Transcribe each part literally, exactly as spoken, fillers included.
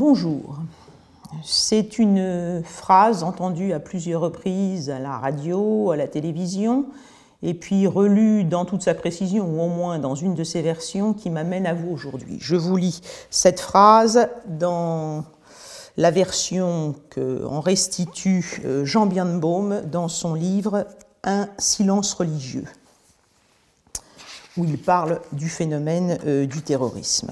Bonjour. C'est une phrase entendue à plusieurs reprises à la radio, à la télévision, et puis relue dans toute sa précision, ou au moins dans une de ses versions, qui m'amène à vous aujourd'hui. Je vous lis cette phrase dans la version qu'en restitue Jean Birnbaum dans son livre « Un silence religieux », où il parle du phénomène euh, du terrorisme.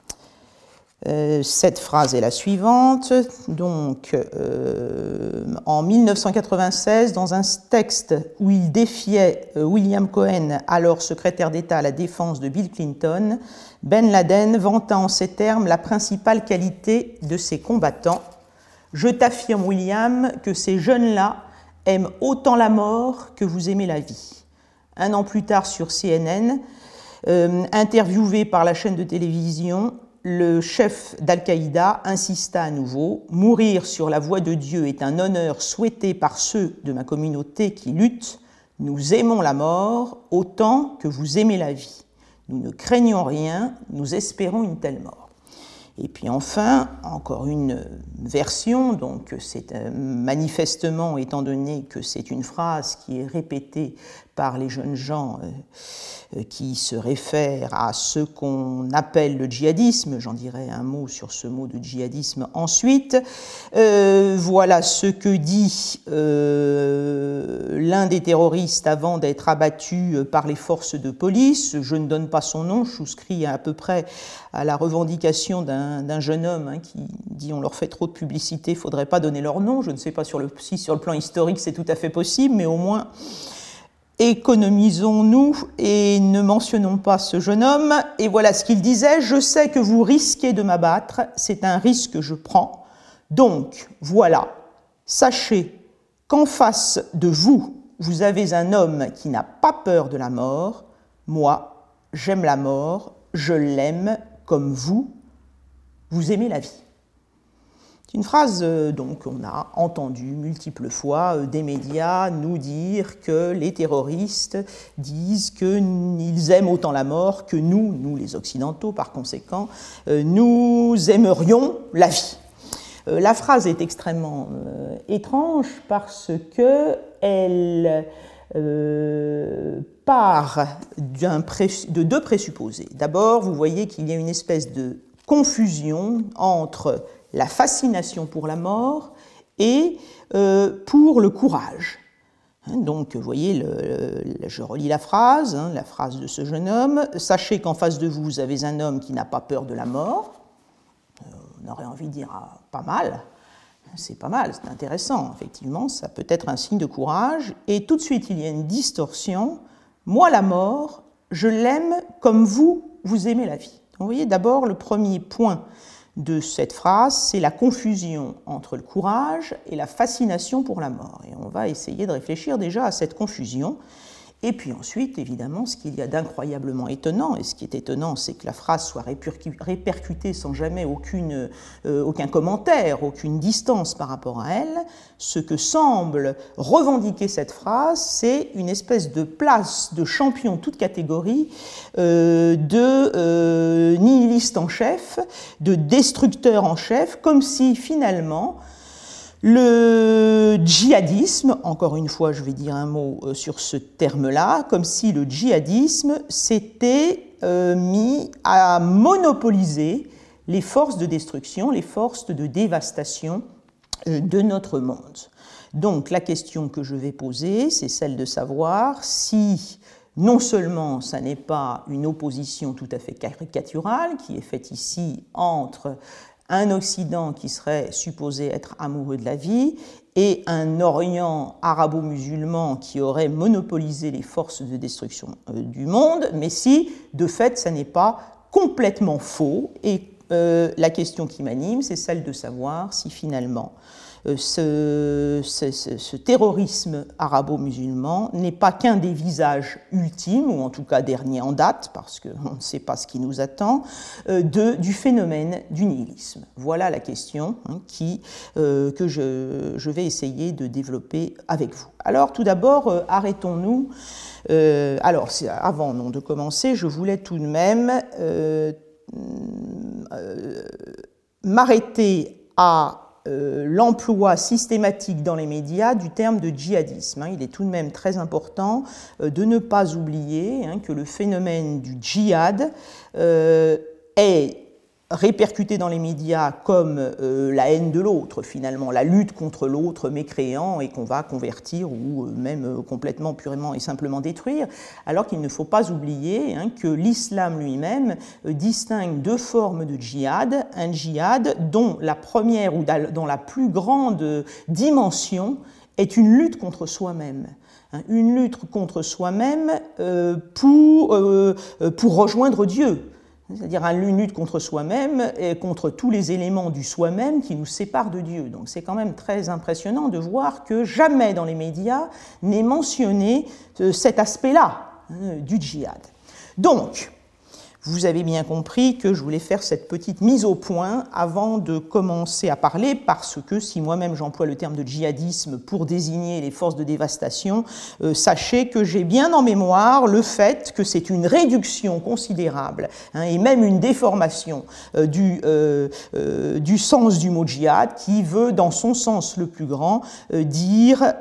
Euh, cette phrase est la suivante. Donc, euh, en mille neuf cent quatre-vingt-seize, dans un texte où il défiait euh, William Cohen, alors secrétaire d'État à la défense de Bill Clinton, Ben Laden vanta en ces termes la principale qualité de ses combattants. « Je t'affirme, William, que ces jeunes-là aiment autant la mort que vous aimez la vie. » Un an plus tard, sur C N N, euh, interviewé par la chaîne de télévision, le chef d'Al-Qaïda insista à nouveau « Mourir sur la voie de Dieu est un honneur souhaité par ceux de ma communauté qui luttent. Nous aimons la mort autant que vous aimez la vie. Nous ne craignons rien, nous espérons une telle mort. » Et puis enfin, encore une version, donc c'est euh, manifestement, étant donné que c'est une phrase qui est répétée par les jeunes gens euh, qui se réfèrent à ce qu'on appelle le djihadisme, j'en dirai un mot sur ce mot de djihadisme ensuite. Euh, voilà ce que dit euh, l'un des terroristes avant d'être abattu par les forces de police. Je ne donne pas son nom, je souscris à peu près à la revendication d'un, d'un jeune homme hein, qui dit on leur fait trop de publicité, il ne faudrait pas donner leur nom. Je ne sais pas sur le, si sur le plan historique c'est tout à fait possible, mais au moins économisons-nous et ne mentionnons pas ce jeune homme. Et voilà ce qu'il disait: « Je sais que vous risquez de m'abattre, c'est un risque que je prends. Donc, voilà, sachez qu'en face de vous, vous avez un homme qui n'a pas peur de la mort. Moi, j'aime la mort, je l'aime comme vous, vous aimez la vie. » C'est une phrase euh, donc qu'on a entendue multiples fois euh, des médias nous dire que les terroristes disent qu'ils aiment autant la mort que nous, nous les Occidentaux par conséquent, euh, nous aimerions la vie. Euh, la phrase est extrêmement euh, étrange parce qu'elle euh, part d'un pré- de deux présupposés. D'abord, vous voyez qu'il y a une espèce de confusion entre la fascination pour la mort et euh, pour le courage. Hein, donc, vous voyez, le, le, je relis la phrase, hein, la phrase de ce jeune homme. « Sachez qu'en face de vous, vous avez un homme qui n'a pas peur de la mort. Euh, » On aurait envie de dire ah, pas mal. C'est pas mal, c'est intéressant. Effectivement, ça peut être un signe de courage. Et tout de suite, il y a une distorsion. « Moi, la mort, je l'aime comme vous, vous aimez la vie. » Vous voyez, d'abord, le premier point de cette phrase, c'est la confusion entre le courage et la fascination pour la mort. Et on va essayer de réfléchir déjà à cette confusion. Et puis ensuite, évidemment, ce qu'il y a d'incroyablement étonnant, et ce qui est étonnant, c'est que la phrase soit répercutée sans jamais aucune, euh, aucun commentaire, aucune distance par rapport à elle. Ce que semble revendiquer cette phrase, c'est une espèce de place de champion toute catégorie, euh, de euh, nihiliste en chef, de destructeur en chef, comme si finalement le djihadisme, encore une fois je vais dire un mot sur ce terme-là, comme si le djihadisme s'était euh, mis à monopoliser les forces de destruction, les forces de dévastation euh, de notre monde. Donc la question que je vais poser, c'est celle de savoir si non seulement ça n'est pas une opposition tout à fait caricaturale qui est faite ici entre un Occident qui serait supposé être amoureux de la vie et un Orient arabo-musulman qui aurait monopolisé les forces de destruction du monde, mais si, de fait, ça n'est pas complètement faux. Et euh, la question qui m'anime, c'est celle de savoir si finalement euh, ce, ce, ce, ce terrorisme arabo-musulman n'est pas qu'un des visages ultimes, ou en tout cas dernier en date, parce qu'on ne sait pas ce qui nous attend, euh, de, du phénomène du nihilisme. Voilà la question hein, qui, euh, que je, je vais essayer de développer avec vous. Alors tout d'abord, euh, arrêtons-nous. Euh, alors, avant non, de commencer, je voulais tout de même euh, euh, m'arrêter à euh, l'emploi systématique dans les médias du terme de djihadisme. Hein. Il est tout de même très important euh, de ne pas oublier hein, que le phénomène du djihad euh, est répercuté dans les médias comme euh, la haine de l'autre, finalement, la lutte contre l'autre mécréant et qu'on va convertir ou euh, même euh, complètement, purement et simplement détruire, alors qu'il ne faut pas oublier hein, que l'islam lui-même euh, distingue deux formes de djihad, un djihad dont la première ou dont la plus grande dimension est une lutte contre soi-même. Une lutte contre soi-même euh, pour, euh, pour rejoindre Dieu. C'est-à-dire une lutte contre soi-même et contre tous les éléments du soi-même qui nous séparent de Dieu. Donc c'est quand même très impressionnant de voir que jamais dans les médias n'est mentionné cet aspect-là hein, du djihad. Donc, vous avez bien compris que je voulais faire cette petite mise au point avant de commencer à parler, parce que si moi-même j'emploie le terme de djihadisme pour désigner les forces de dévastation, euh, sachez que j'ai bien en mémoire le fait que c'est une réduction considérable hein, et même une déformation euh, du, euh, euh, du sens du mot djihad qui veut, dans son sens le plus grand, euh, dire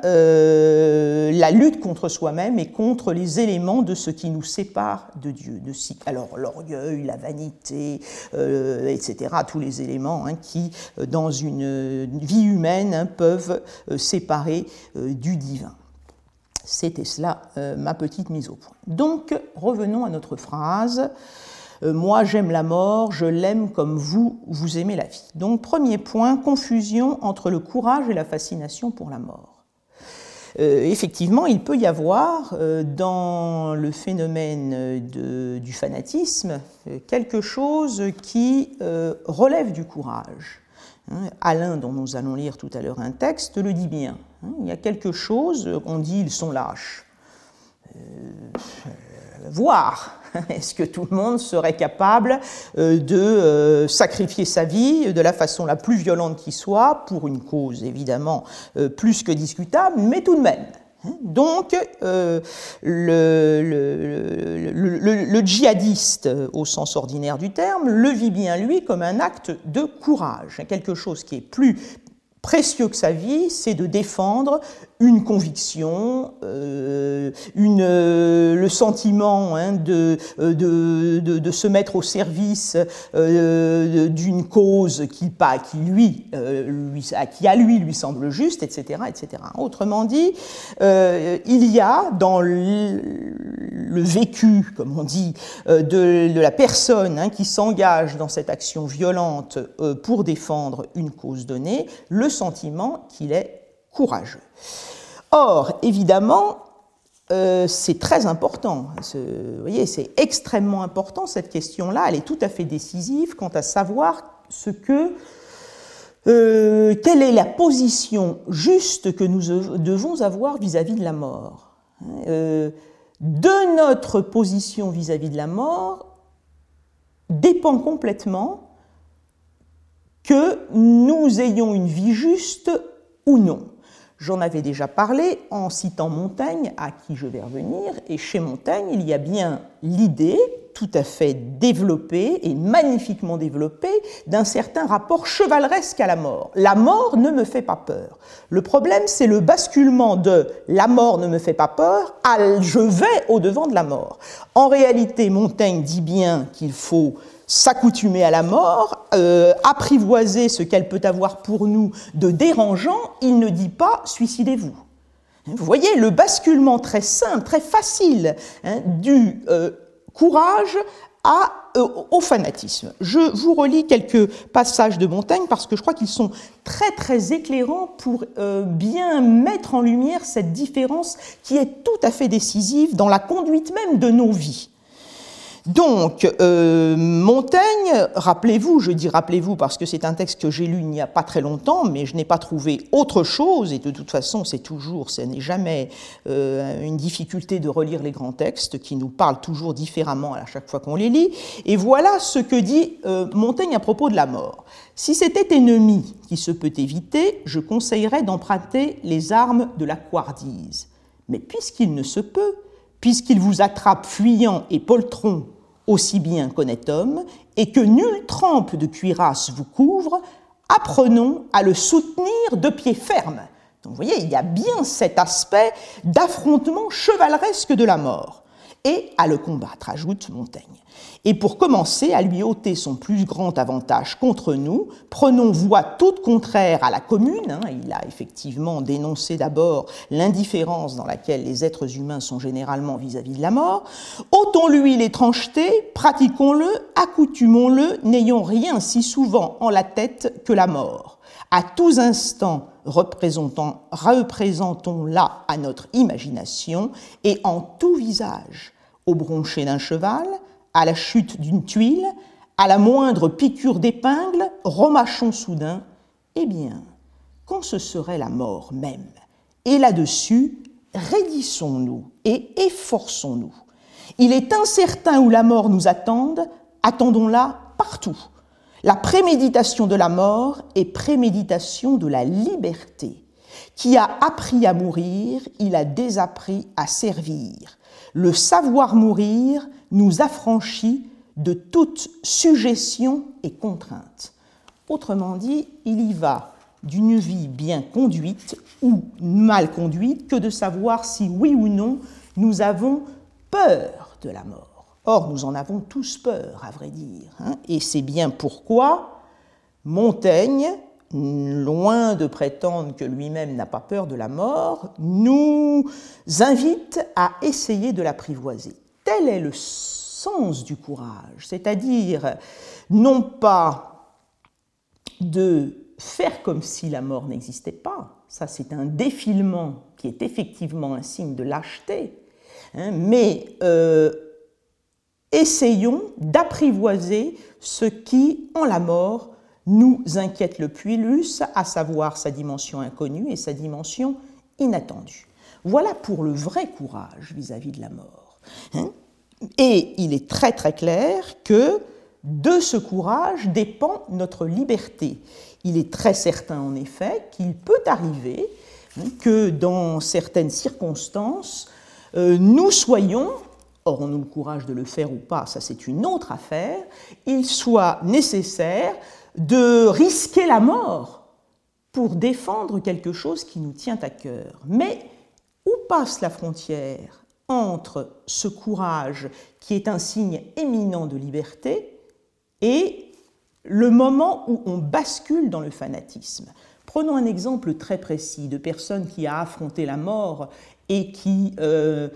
euh, la lutte contre soi-même et contre les éléments de ce qui nous sépare de Dieu. De si, alors, l'orgueil, la vanité, euh, et cetera, tous les éléments hein, qui, dans une, une vie humaine, hein, peuvent euh, séparer euh, du divin. C'était cela, euh, ma petite mise au point. Donc, revenons à notre phrase. Euh, moi, j'aime la mort, je l'aime comme vous, vous aimez la vie. Donc, premier point, confusion entre le courage et la fascination pour la mort. Euh, effectivement, il peut y avoir euh, dans le phénomène de, du fanatisme euh, quelque chose qui euh, relève du courage. Hein, Alain, dont nous allons lire tout à l'heure un texte, le dit bien. Hein, il y a quelque chose, on dit ils sont lâches. Euh, voir. Est-ce que tout le monde serait capable de euh, sacrifier sa vie de la façon la plus violente qui soit, pour une cause évidemment euh, plus que discutable, mais tout de même. Donc, euh, le, le, le, le, le djihadiste, au sens ordinaire du terme, le vit bien, lui, comme un acte de courage, quelque chose qui est plus précieux que sa vie, c'est de défendre une conviction, euh, une, euh, le sentiment hein, de, de, de, de se mettre au service euh, d'une cause qui, pas, qui, lui, euh, lui, qui à lui lui semble juste, et cetera, et cetera. Autrement dit, euh, il y a dans le, le vécu, comme on dit, euh, de, de la personne hein, qui s'engage dans cette action violente euh, pour défendre une cause donnée, le sentiment qu'il est courageux. Or, évidemment, euh, c'est très important. Vous voyez, c'est extrêmement important, cette question-là. Elle est tout à fait décisive quant à savoir ce que, euh, quelle est la position juste que nous devons avoir vis-à-vis de la mort. Euh, de notre position vis-à-vis de la mort dépend complètement que nous ayons une vie juste ou non. J'en avais déjà parlé en citant Montaigne, à qui je vais revenir, et chez Montaigne, il y a bien l'idée, tout à fait développée et magnifiquement développée, d'un certain rapport chevaleresque à la mort. La mort ne me fait pas peur. Le problème, c'est le basculement de « la mort ne me fait pas peur » à « je vais au-devant de la mort ». En réalité, Montaigne dit bien qu'il faut s'accoutumer à la mort, euh, apprivoiser ce qu'elle peut avoir pour nous de dérangeant, il ne dit pas « suicidez-vous ». Vous voyez le basculement très simple, très facile hein, du euh, courage à, euh, au fanatisme. Je vous relis quelques passages de Montaigne parce que je crois qu'ils sont très très éclairants pour euh, bien mettre en lumière cette différence qui est tout à fait décisive dans la conduite même de nos vies. Donc, euh, Montaigne, rappelez-vous, je dis rappelez-vous parce que c'est un texte que j'ai lu il n'y a pas très longtemps, mais je n'ai pas trouvé autre chose, et de toute façon, c'est toujours, ce n'est jamais euh, une difficulté de relire les grands textes qui nous parlent toujours différemment à chaque fois qu'on les lit. Et voilà ce que dit euh, Montaigne à propos de la mort. Si c'était ennemi qui se peut éviter, je conseillerais d'emprunter les armes de la couardise. Mais puisqu'il ne se peut, puisqu'il vous attrape fuyant et poltron aussi bien qu'honnête homme, et que nulle trempe de cuirasse vous couvre, apprenons à le soutenir de pied ferme. Donc vous voyez, il y a bien cet aspect d'affrontement chevaleresque de la mort, et à le combattre, ajoute Montaigne. Et pour commencer à lui ôter son plus grand avantage contre nous, prenons voie toute contraire à la commune. Hein, il a effectivement dénoncé d'abord l'indifférence dans laquelle les êtres humains sont généralement vis-à-vis de la mort. Ôtons-lui l'étrangeté, pratiquons-le, accoutumons-le, n'ayons rien si souvent en la tête que la mort. À tous instants, représentons, représentons-la à notre imagination et en tout visage, au broncher d'un cheval, à la chute d'une tuile, à la moindre piqûre d'épingle, remâchons soudain, eh bien, quand ce serait la mort même. Et là-dessus, raidissons-nous et efforçons-nous. Il est incertain où la mort nous attende, attendons-la partout. La préméditation de la mort est préméditation de la liberté. Qui a appris à mourir, il a désappris à servir. Le savoir mourir nous affranchit de toute suggestion et contrainte. Autrement dit, il y va d'une vie bien conduite ou mal conduite que de savoir si oui ou non nous avons peur de la mort. Or, nous en avons tous peur, à vrai dire, hein, et c'est bien pourquoi Montaigne, loin de prétendre que lui-même n'a pas peur de la mort, nous invite à essayer de l'apprivoiser. Tel est le sens du courage, c'est-à-dire non pas de faire comme si la mort n'existait pas, ça c'est un défilement qui est effectivement un signe de lâcheté, hein, mais euh, essayons d'apprivoiser ce qui, en la mort, nous inquiète le plus, à savoir sa dimension inconnue et sa dimension inattendue. Voilà pour le vrai courage vis-à-vis de la mort. Hein ? Et il est très très clair que de ce courage dépend notre liberté. Il est très certain en effet qu'il peut arriver hein, que dans certaines circonstances, euh, nous soyons, aurons-nous le courage de le faire ou pas, ça c'est une autre affaire, il soit nécessaire de risquer la mort pour défendre quelque chose qui nous tient à cœur. Mais où passe la frontière entre ce courage qui est un signe éminent de liberté et le moment où on bascule dans le fanatisme? Prenons un exemple très précis de personne qui a affronté la mort et qui euh,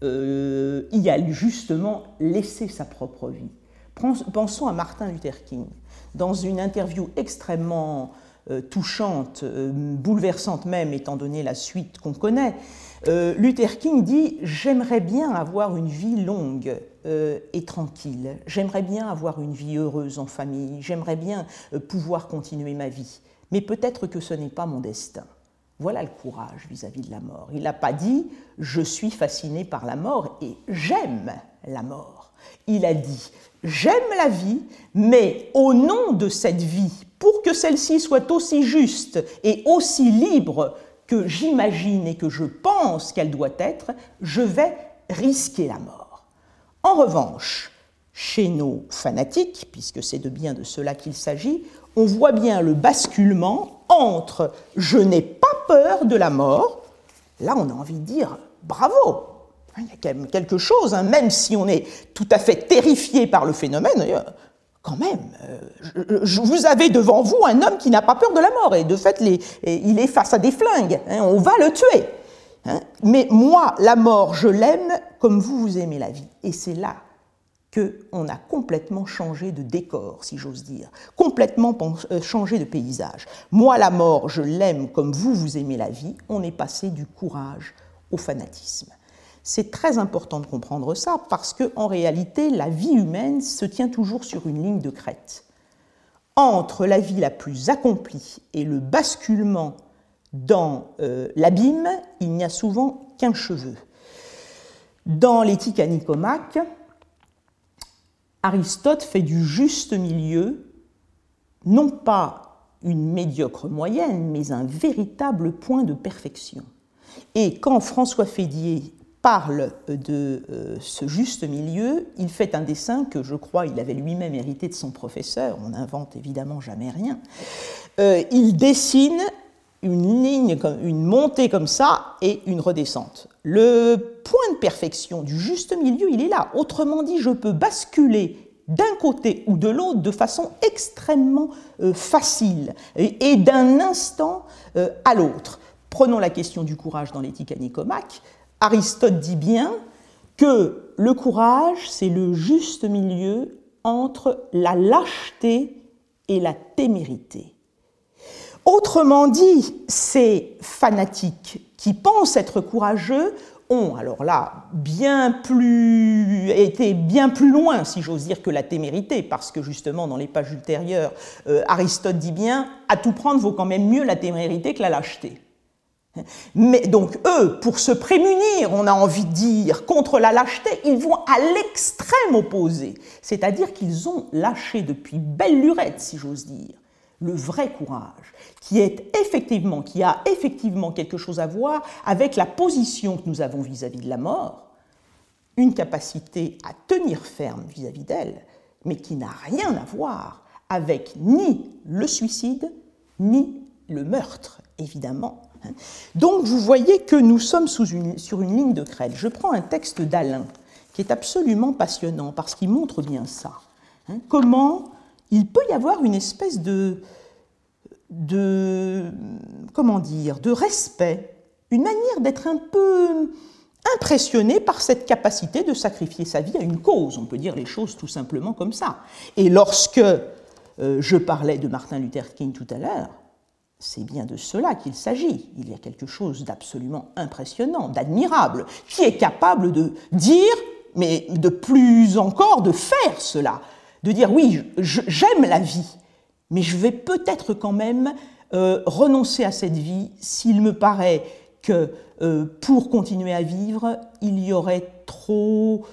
euh, y a justement laissé sa propre vie. Pensons à Martin Luther King. Dans une interview extrêmement euh, touchante, euh, bouleversante même, étant donné la suite qu'on connaît, euh, Luther King dit « J'aimerais bien avoir une vie longue euh, et tranquille, j'aimerais bien avoir une vie heureuse en famille, j'aimerais bien euh, pouvoir continuer ma vie, mais peut-être que ce n'est pas mon destin. » Voilà le courage vis-à-vis de la mort. Il n'a pas dit « Je suis fasciné par la mort et j'aime la mort ». Il a dit « J'aime la vie, mais au nom de cette vie, pour que celle-ci soit aussi juste et aussi libre que j'imagine et que je pense qu'elle doit être, je vais risquer la mort. » En revanche, chez nos fanatiques, puisque c'est de bien de cela qu'il s'agit, on voit bien le basculement entre « je n'ai pas peur de la mort », là on a envie de dire « bravo ». Il y a quand même quelque chose, hein, même si on est tout à fait terrifié par le phénomène, euh, quand même, euh, je, je, vous avez devant vous un homme qui n'a pas peur de la mort, et de fait, les, et il est face à des flingues, hein, on va le tuer. Hein. Mais moi, la mort, je l'aime comme vous, vous aimez la vie. Et c'est là qu'on a complètement changé de décor, si j'ose dire, complètement changé de paysage. Moi, la mort, je l'aime comme vous, vous aimez la vie, on est passé du courage au fanatisme. C'est très important de comprendre ça parce qu'en réalité, la vie humaine se tient toujours sur une ligne de crête. Entre la vie la plus accomplie et le basculement dans euh, l'abîme, il n'y a souvent qu'un cheveu. Dans l'Éthique à Nicomaque, Aristote fait du juste milieu, non pas une médiocre moyenne, mais un véritable point de perfection. Et quand François Fédier parle de euh, ce juste milieu, il fait un dessin que je crois il avait lui-même hérité de son professeur, on n'invente évidemment jamais rien. Euh, il dessine une ligne, une montée comme ça et une redescente. Le point de perfection du juste milieu, il est là. Autrement dit, je peux basculer d'un côté ou de l'autre de façon extrêmement euh, facile et, et d'un instant euh, à l'autre. Prenons la question du courage dans l'Éthique à Nicomaque. Aristote dit bien que le courage, c'est le juste milieu entre la lâcheté et la témérité. Autrement dit, ces fanatiques qui pensent être courageux ont, alors là, bien plus, été bien plus loin, si j'ose dire, que la témérité, parce que justement, dans les pages ultérieures, euh, Aristote dit bien, à tout prendre, vaut quand même mieux la témérité que la lâcheté. Mais donc, eux, pour se prémunir, on a envie de dire, contre la lâcheté, ils vont à l'extrême opposé. C'est-à-dire qu'ils ont lâché depuis belle lurette, si j'ose dire, le vrai courage, qui est effectivement, qui a effectivement quelque chose à voir avec la position que nous avons vis-à-vis de la mort, une capacité à tenir ferme vis-à-vis d'elle, mais qui n'a rien à voir avec ni le suicide, ni le meurtre, évidemment. Donc vous voyez que nous sommes sous une, sur une ligne de crête. Je prends un texte d'Alain, qui est absolument passionnant, parce qu'il montre bien ça. Hein, comment il peut y avoir une espèce de, de, comment dire, de respect, une manière d'être un peu impressionné par cette capacité de sacrifier sa vie à une cause. On peut dire les choses tout simplement comme ça. Et lorsque euh, je parlais de Martin Luther King tout à l'heure, c'est bien de cela qu'il s'agit. Il y a quelque chose d'absolument impressionnant, d'admirable, qui est capable de dire, mais de plus encore de faire cela, de dire oui, j'aime la vie, mais je vais peut-être quand même euh, renoncer à cette vie s'il me paraît que euh, pour continuer à vivre, il y aurait trop,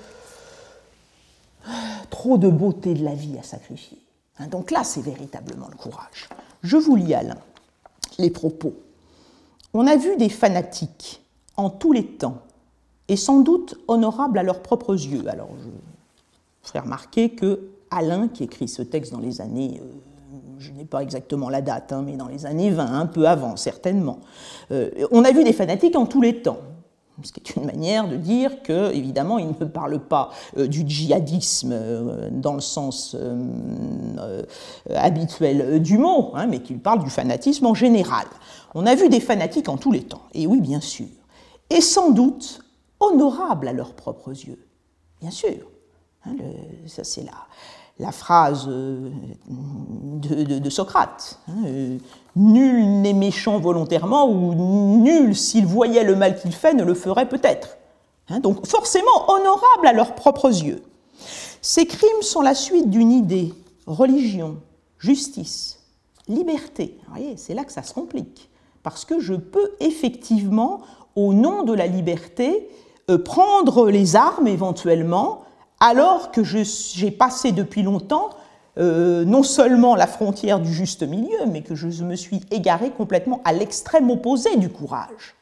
trop de beauté de la vie à sacrifier. Hein, donc là, c'est véritablement le courage. Je vous lis Alain les propos. On a vu des fanatiques en tous les temps, et sans doute honorables à leurs propres yeux. Alors, je ferai remarquer que Alain, qui écrit ce texte dans les années, euh, je n'ai pas exactement la date, hein, mais dans les années vingt, un peu avant, certainement. Euh, on a vu des fanatiques en tous les temps, ce qui est une manière de dire que, évidemment, il ne parle pas euh, du djihadisme euh, dans le sens euh, euh, habituel du mot, hein, mais qu'il parle du fanatisme en général. On a vu des fanatiques en tous les temps, et oui, bien sûr, et sans doute honorables à leurs propres yeux, bien sûr. Hein, le, ça, c'est la, la phrase euh, de, de, de Socrate. Hein, euh, nul n'est méchant volontairement, ou nul, s'il voyait le mal qu'il fait, ne le ferait peut-être. Hein, donc, forcément honorables à leurs propres yeux. Ces crimes sont la suite d'une idée, religion, justice, liberté. Vous voyez, c'est là que ça se complique. Parce que je peux effectivement, au nom de la liberté, euh, prendre les armes éventuellement, alors que je, j'ai passé depuis longtemps euh, non seulement la frontière du juste milieu, mais que je me suis égaré complètement à l'extrême opposé du courage.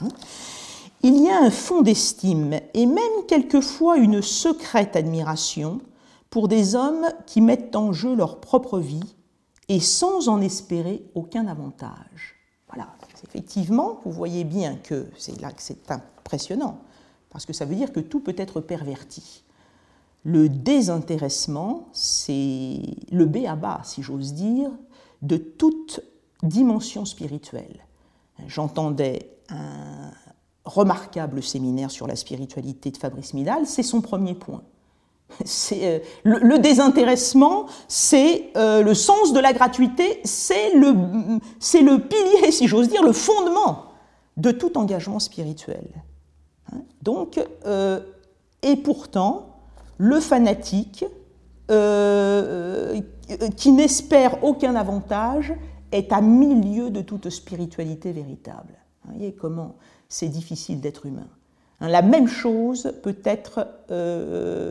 Il y a un fond d'estime et même quelquefois une secrète admiration pour des hommes qui mettent en jeu leur propre vie et sans en espérer aucun avantage. Voilà, effectivement, vous voyez bien que c'est là que c'est impressionnant, parce que ça veut dire que tout peut être perverti. Le désintéressement, c'est le b a ba, si j'ose dire, de toute dimension spirituelle. J'entendais un remarquable séminaire sur la spiritualité de Fabrice Midal, c'est son premier point. C'est, euh, le, le désintéressement, c'est euh, le sens de la gratuité, c'est le, c'est le pilier, si j'ose dire, le fondement de tout engagement spirituel. Hein, donc, euh, et pourtant, le fanatique, euh, qui n'espère aucun avantage, est à mille lieues de toute spiritualité véritable. Vous voyez comment c'est difficile d'être humain. Hein, la même chose peut être euh,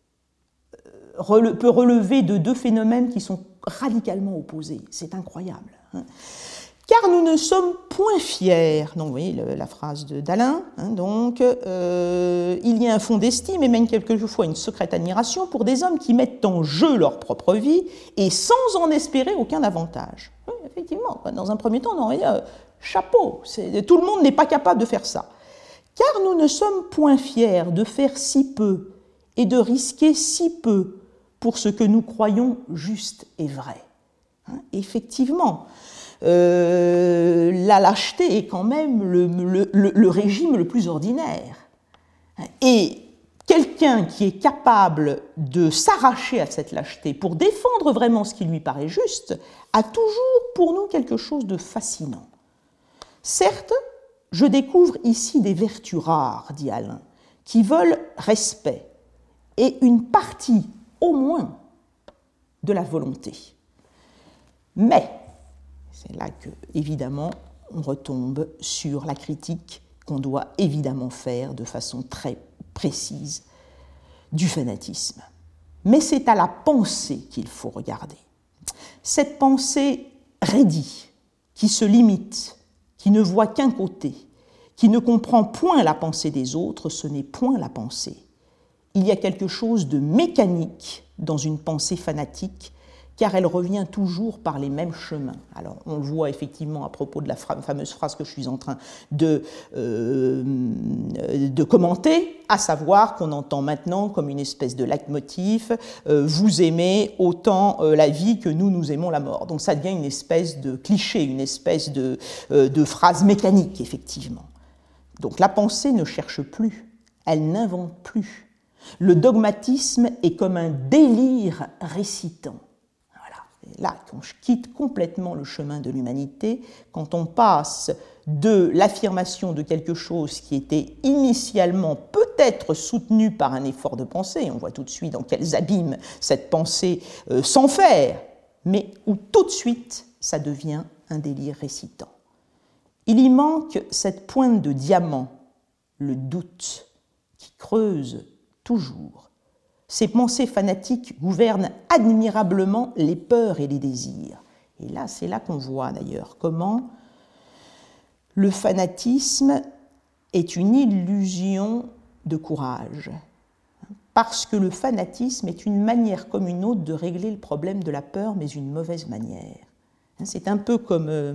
rele- peut relever de deux phénomènes qui sont radicalement opposés. C'est incroyable. Hein. Car nous ne sommes point fiers. Donc, vous voyez le, la phrase d'Alain. Hein, donc, euh, il y a un fond d'estime et même quelquefois une secrète admiration pour des hommes qui mettent en jeu leur propre vie et sans en espérer aucun avantage. Oui, effectivement, dans un premier temps, on aurait dit euh, chapeau. Tout le monde n'est pas capable de faire ça. Car nous ne sommes point fiers de faire si peu et de risquer si peu pour ce que nous croyons juste et vrai. Hein, effectivement. Euh, la lâcheté est quand même le, le, le, le régime le plus ordinaire. Et quelqu'un qui est capable de s'arracher à cette lâcheté pour défendre vraiment ce qui lui paraît juste, a toujours pour nous quelque chose de fascinant. Certes, je découvre ici des vertus rares, dit Alain, qui veulent respect et une partie, au moins, de la volonté. Mais c'est là que, évidemment, on retombe sur la critique qu'on doit évidemment faire de façon très précise du fanatisme. Mais c'est à la pensée qu'il faut regarder. Cette pensée raidie, qui se limite, qui ne voit qu'un côté, qui ne comprend point la pensée des autres, ce n'est point la pensée. Il y a quelque chose de mécanique dans une pensée fanatique, car elle revient toujours par les mêmes chemins. Alors, on le voit effectivement à propos de la fameuse phrase que je suis en train de, euh, de commenter, à savoir qu'on entend maintenant comme une espèce de leitmotiv euh, « vous aimez autant euh, la vie que nous, nous aimons la mort ». Donc ça devient une espèce de cliché, une espèce de, euh, de phrase mécanique, effectivement. Donc la pensée ne cherche plus, elle n'invente plus. Le dogmatisme est comme un délire récitant. Là, quand je quitte complètement le chemin de l'humanité, quand on passe de l'affirmation de quelque chose qui était initialement peut-être soutenu par un effort de pensée, on voit tout de suite dans quels abîmes cette pensée euh, s'enferre, mais où tout de suite ça devient un délire récitant. Il y manque cette pointe de diamant, le doute, qui creuse toujours. Ces pensées fanatiques gouvernent admirablement les peurs et les désirs. Et là, c'est là qu'on voit d'ailleurs comment le fanatisme est une illusion de courage. Parce que le fanatisme est une manière comme une autre de régler le problème de la peur, mais une mauvaise manière. C'est un peu comme, euh,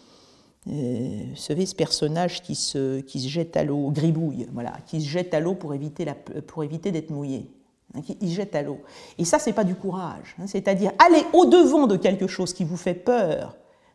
euh, vous savez, ce personnage qui se, qui se jette à l'eau, Gribouille, voilà, qui se jette à l'eau pour éviter, la, pour éviter d'être mouillé. Il jette à l'eau. Et ça, ce n'est pas du courage. C'est-à-dire, aller au-devant de quelque chose qui vous fait peur.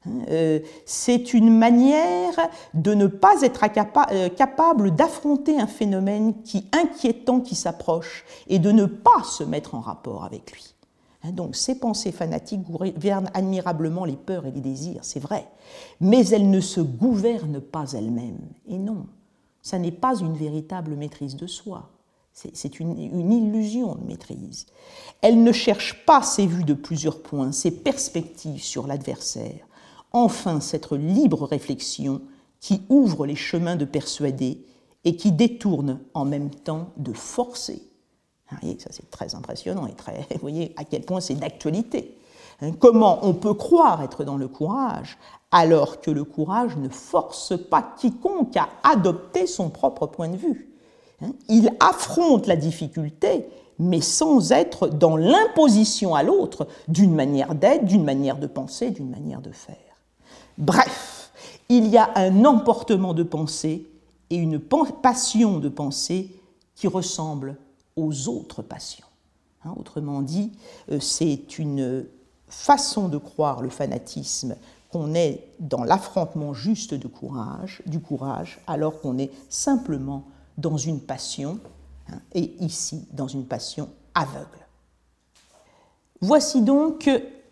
C'est une manière de ne pas être capable d'affronter un phénomène qui, inquiétant qui s'approche et de ne pas se mettre en rapport avec lui. Donc, ces pensées fanatiques gouvernent admirablement les peurs et les désirs, c'est vrai. Mais elles ne se gouvernent pas elles-mêmes. Et non, ça n'est pas une véritable maîtrise de soi. C'est une, une illusion de maîtrise. Elle ne cherche pas ses vues de plusieurs points, ses perspectives sur l'adversaire. Enfin, cette libre réflexion qui ouvre les chemins de persuader et qui détourne en même temps de forcer. Vous voyez, ça c'est très impressionnant et très, vous voyez à quel point c'est d'actualité. Comment on peut croire être dans le courage alors que le courage ne force pas quiconque à adopter son propre point de vue. Il affronte la difficulté, mais sans être dans l'imposition à l'autre d'une manière d'être, d'une manière de penser, d'une manière de faire. Bref, il y a un emportement de pensée et une passion de pensée qui ressemblent aux autres passions. Hein, autrement dit, c'est une façon de croire le fanatisme qu'on est dans l'affrontement juste de courage, du courage, alors qu'on est simplement dans une passion, hein, et ici dans une passion aveugle. Voici donc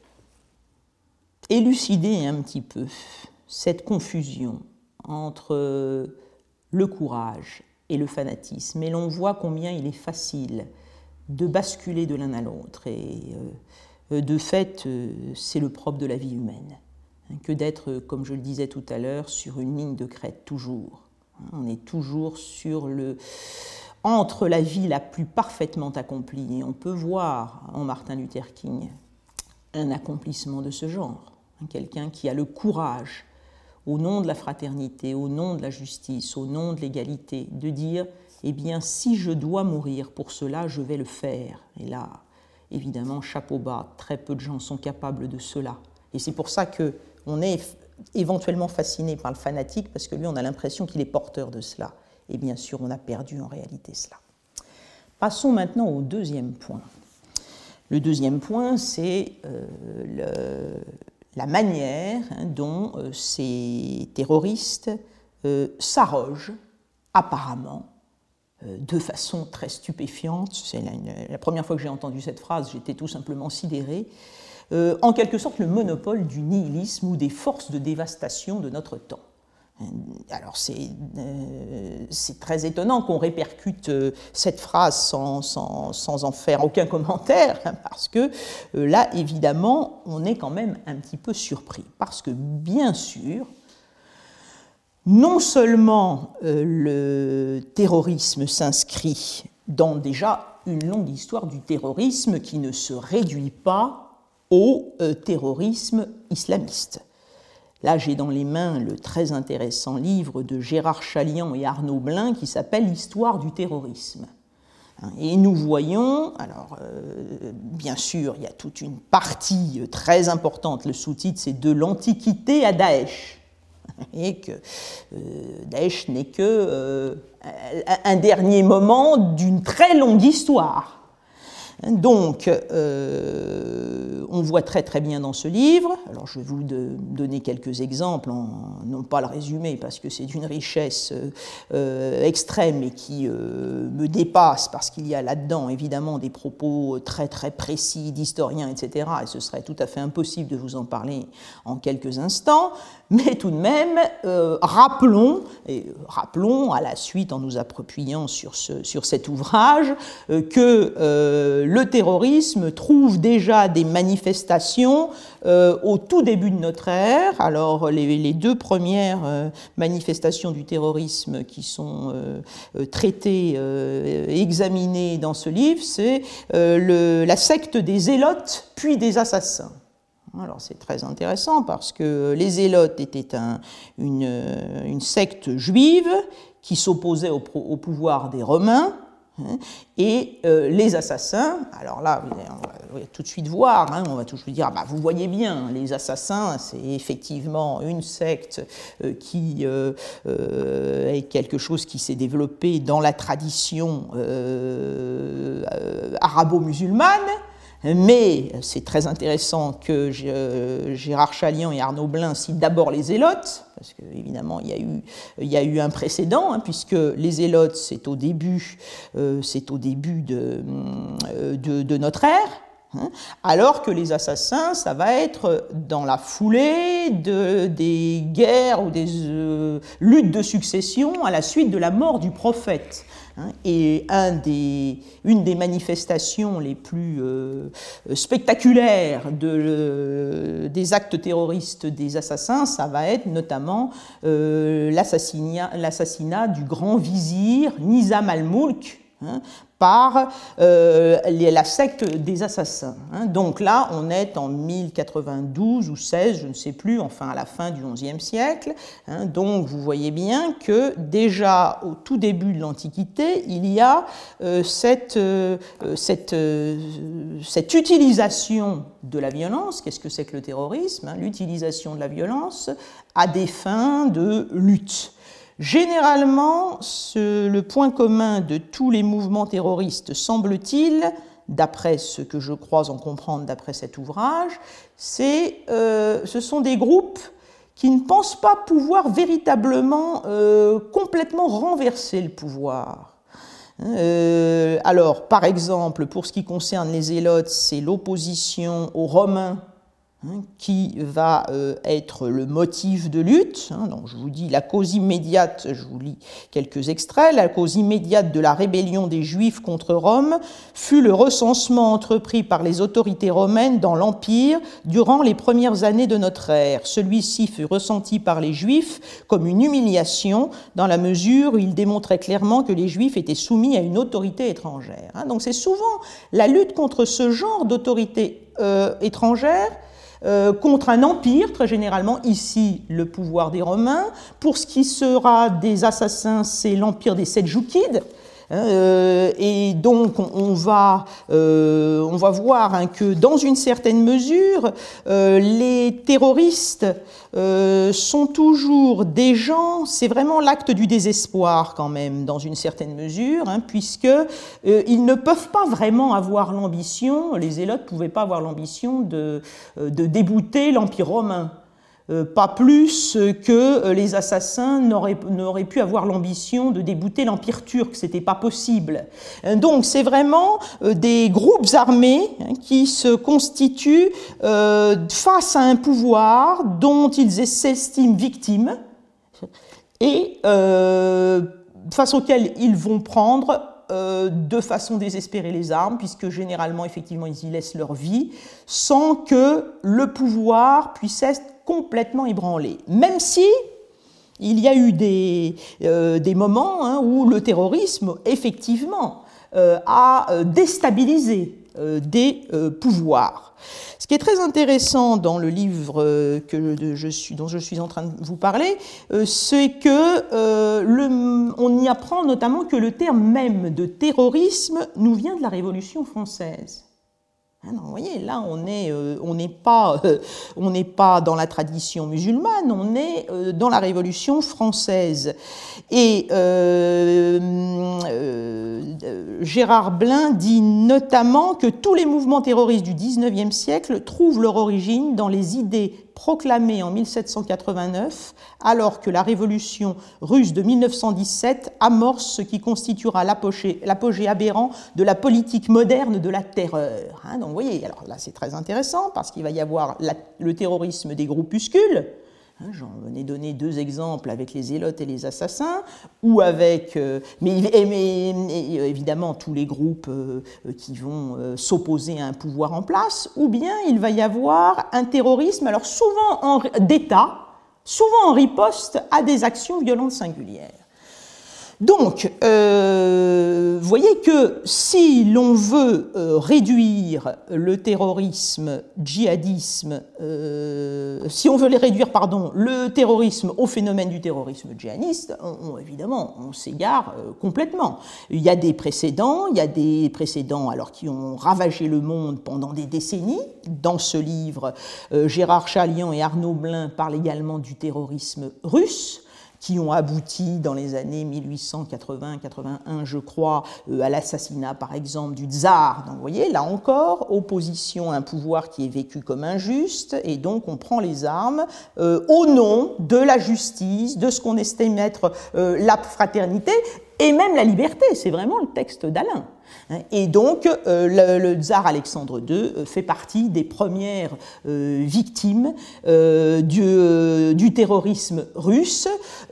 élucider un petit peu cette confusion entre le courage et le fanatisme, et l'on voit combien il est facile de basculer de l'un à l'autre, et euh, de fait, euh, c'est le propre de la vie humaine, hein, que d'être, comme je le disais tout à l'heure, sur une ligne de crête toujours. On est toujours sur le, entre la vie la plus parfaitement accomplie. Et on peut voir en Martin Luther King un accomplissement de ce genre. Quelqu'un qui a le courage au nom de la fraternité, au nom de la justice, au nom de l'égalité, de dire, eh bien, si je dois mourir pour cela, je vais le faire. Et là, évidemment, chapeau bas, très peu de gens sont capables de cela. Et c'est pour ça qu'on est éventuellement fasciné par le fanatique, parce que lui, on a l'impression qu'il est porteur de cela. Et bien sûr, on a perdu en réalité cela. Passons maintenant au deuxième point. Le deuxième point, c'est euh, le, la manière hein, dont euh, ces terroristes euh, s'arrogent, apparemment, euh, de façon très stupéfiante. C'est la, une, la première fois que j'ai entendu cette phrase, j'étais tout simplement sidéré. Euh, en quelque sorte, le monopole du nihilisme ou des forces de dévastation de notre temps. Alors c'est euh, très étonnant qu'on répercute euh, cette phrase sans, sans, sans en faire aucun commentaire, hein, parce que euh, là, évidemment, on est quand même un petit peu surpris. Parce que, bien sûr, non seulement euh, le terrorisme s'inscrit dans déjà une longue histoire du terrorisme qui ne se réduit pas au euh, terrorisme islamiste. Là, j'ai dans les mains le très intéressant livre de Gérard Chaliand et Arnaud Blin qui s'appelle « L'histoire du terrorisme ». Et nous voyons, alors euh, bien sûr, il y a toute une partie très importante, le sous-titre c'est « De l'Antiquité à Daesh ». Et que euh, Daesh n'est que euh, un dernier moment d'une très longue histoire. Donc, euh, on voit très très bien dans ce livre, alors je vais vous de, donner quelques exemples, en, non pas le résumer parce que c'est d'une richesse euh, extrême et qui euh, me dépasse parce qu'il y a là-dedans évidemment des propos très très précis d'historiens, et cetera. Et ce serait tout à fait impossible de vous en parler en quelques instants, mais tout de même, euh, rappelons, et rappelons à la suite en nous appuyant sur, ce, sur cet ouvrage, euh, que euh, le terrorisme trouve déjà des manifestations euh, au tout début de notre ère. Alors, les, les deux premières euh, manifestations du terrorisme qui sont euh, traitées, euh, examinées dans ce livre, c'est euh, le, la secte des zélotes puis des assassins. Alors, c'est très intéressant parce que les zélotes étaient un, une, une secte juive qui s'opposait au, au pouvoir des Romains. Et euh, les assassins, alors là, on va, on va tout de suite voir, hein, on va tout de suite dire, ah bah, vous voyez bien, les assassins, c'est effectivement une secte euh, qui euh, euh, est quelque chose qui s'est développé dans la tradition euh, euh, arabo-musulmane. Mais c'est très intéressant que Gérard Chaliand et Arnaud Blin citent d'abord les zélotes, parce qu'évidemment il y a eu, il y a eu un précédent, hein, puisque les zélotes c'est au début, euh, c'est au début de, de, de notre ère, hein, alors que les assassins, ça va être dans la foulée de, des guerres ou des euh, luttes de succession à la suite de la mort du prophète. Et un des, une des manifestations les plus euh, spectaculaires de, euh, des actes terroristes des assassins, ça va être notamment euh, l'assassinat, l'assassinat du grand vizir Nizam al-Mulk, hein, par euh, la secte des assassins. Hein. Donc là, on est en mille quatre-vingt-douze ou seize, je ne sais plus, enfin à la fin du onzième siècle. Hein. Donc vous voyez bien que déjà au tout début de l'Antiquité, il y a euh, cette, euh, cette, euh, cette utilisation de la violence. Qu'est-ce que c'est que le terrorisme, hein? L'utilisation de la violence à des fins de lutte. Généralement, ce, le point commun de tous les mouvements terroristes, semble-t-il, d'après ce que je crois en comprendre d'après cet ouvrage, c'est, euh, ce sont des groupes qui ne pensent pas pouvoir véritablement, euh, complètement renverser le pouvoir. Euh, alors, par exemple, pour ce qui concerne les zélotes, c'est l'opposition aux Romains, qui va euh, être le motif de lutte. Hein, donc je vous dis la cause immédiate, je vous lis quelques extraits, la cause immédiate de la rébellion des Juifs contre Rome fut le recensement entrepris par les autorités romaines dans l'Empire durant les premières années de notre ère. Celui-ci fut ressenti par les Juifs comme une humiliation dans la mesure où il démontrait clairement que les Juifs étaient soumis à une autorité étrangère. Hein, donc c'est souvent la lutte contre ce genre d'autorité euh, étrangère euh, contre un empire, très généralement, ici, le pouvoir des Romains. Pour ce qui sera des assassins, c'est l'empire des Seldjoukides. Euh, et donc on va, euh, on va voir hein, que dans une certaine mesure, euh, les terroristes euh, sont toujours des gens, c'est vraiment l'acte du désespoir quand même, dans une certaine mesure, hein, puisque euh, ils ne peuvent pas vraiment avoir l'ambition, les zélotes ne pouvaient pas avoir l'ambition de, de débouter l'Empire romain. Euh, pas plus que les assassins n'auraient, n'auraient pu avoir l'ambition de débouter l'Empire turc, c'était pas possible. Donc c'est vraiment euh, des groupes armés hein, qui se constituent euh, face à un pouvoir dont ils s'estiment victimes et euh, face auquel ils vont prendre euh, de façon désespérée les armes, puisque généralement, effectivement, ils y laissent leur vie, sans que le pouvoir puisse être complètement ébranlé. Même si il y a eu des, euh, des moments hein, où le terrorisme, effectivement, euh, a déstabilisé euh, des euh, pouvoirs. Ce qui est très intéressant dans le livre que je suis, dont je suis en train de vous parler, c'est que euh, le, on y apprend notamment que le terme même de terrorisme nous vient de la Révolution française. Hein, non, vous voyez, là, on n'est euh, on n'est pas, euh, on n'est pas dans la tradition musulmane, on est euh, dans la Révolution française. Et euh, euh, Gérard Blin dit notamment que tous les mouvements terroristes du dix-neuvième siècle trouvent leur origine dans les idées proclamées en mille sept cent quatre-vingt-neuf, alors que la révolution russe de mille neuf cent dix-sept amorce ce qui constituera l'apogée, l'apogée aberrant de la politique moderne de la terreur. Hein, donc vous voyez, alors là c'est très intéressant parce qu'il va y avoir la, le terrorisme des groupuscules. Hein, j'en venais donner deux exemples avec les zélotes et les assassins, ou avec, euh, mais, mais, mais évidemment tous les groupes euh, qui vont euh, s'opposer à un pouvoir en place, ou bien il va y avoir un terrorisme, alors souvent en, d'État, souvent en riposte à des actions violentes singulières. Donc, euh, vous voyez que si l'on veut euh, réduire le terrorisme, djihadisme, euh, si on veut les réduire, pardon, le terrorisme au phénomène du terrorisme djihadiste, on, on, évidemment, on s'égare euh, complètement. Il y a des précédents, il y a des précédents alors qui ont ravagé le monde pendant des décennies. Dans ce livre, euh, Gérard Chaliand et Arnaud Blin parlent également du terrorisme russe, qui ont abouti dans les années mille huit cent quatre-vingts quatre-vingt-un, je crois, euh, à l'assassinat, par exemple, du tsar. Donc, vous voyez, là encore, opposition à un pouvoir qui est vécu comme injuste, et donc on prend les armes euh, au nom de la justice, de ce qu'on estime être euh, la fraternité, et même la liberté. C'est vraiment le texte d'Alain. Et donc, euh, le, le tsar Alexandre deux fait partie des premières euh, victimes euh, du, euh, du terrorisme russe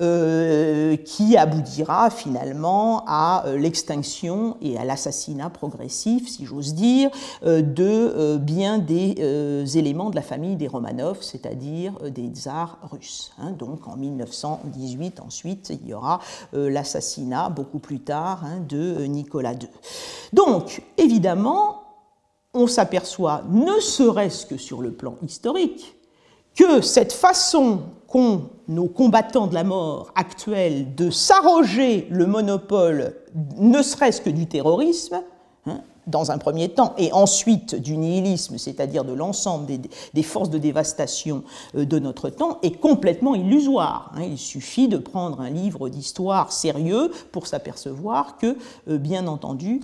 euh, qui aboutira finalement à euh, l'extinction et à l'assassinat progressif, si j'ose dire, euh, de euh, bien des euh, éléments de la famille des Romanov, c'est-à-dire euh, des tsars russes. Hein, donc, en mille neuf cent dix-huit, ensuite, il y aura euh, l'assassinat, beaucoup plus tard, hein, de Nicolas deux. Donc, évidemment, on s'aperçoit, ne serait-ce que sur le plan historique, que cette façon qu'ont nos combattants de la mort actuels de s'arroger le monopole, ne serait-ce que du terrorisme, hein, dans un premier temps, et ensuite du nihilisme, c'est-à-dire de l'ensemble des, des forces de dévastation de notre temps, est complètement illusoire. Il suffit de prendre un livre d'histoire sérieux pour s'apercevoir que, bien entendu,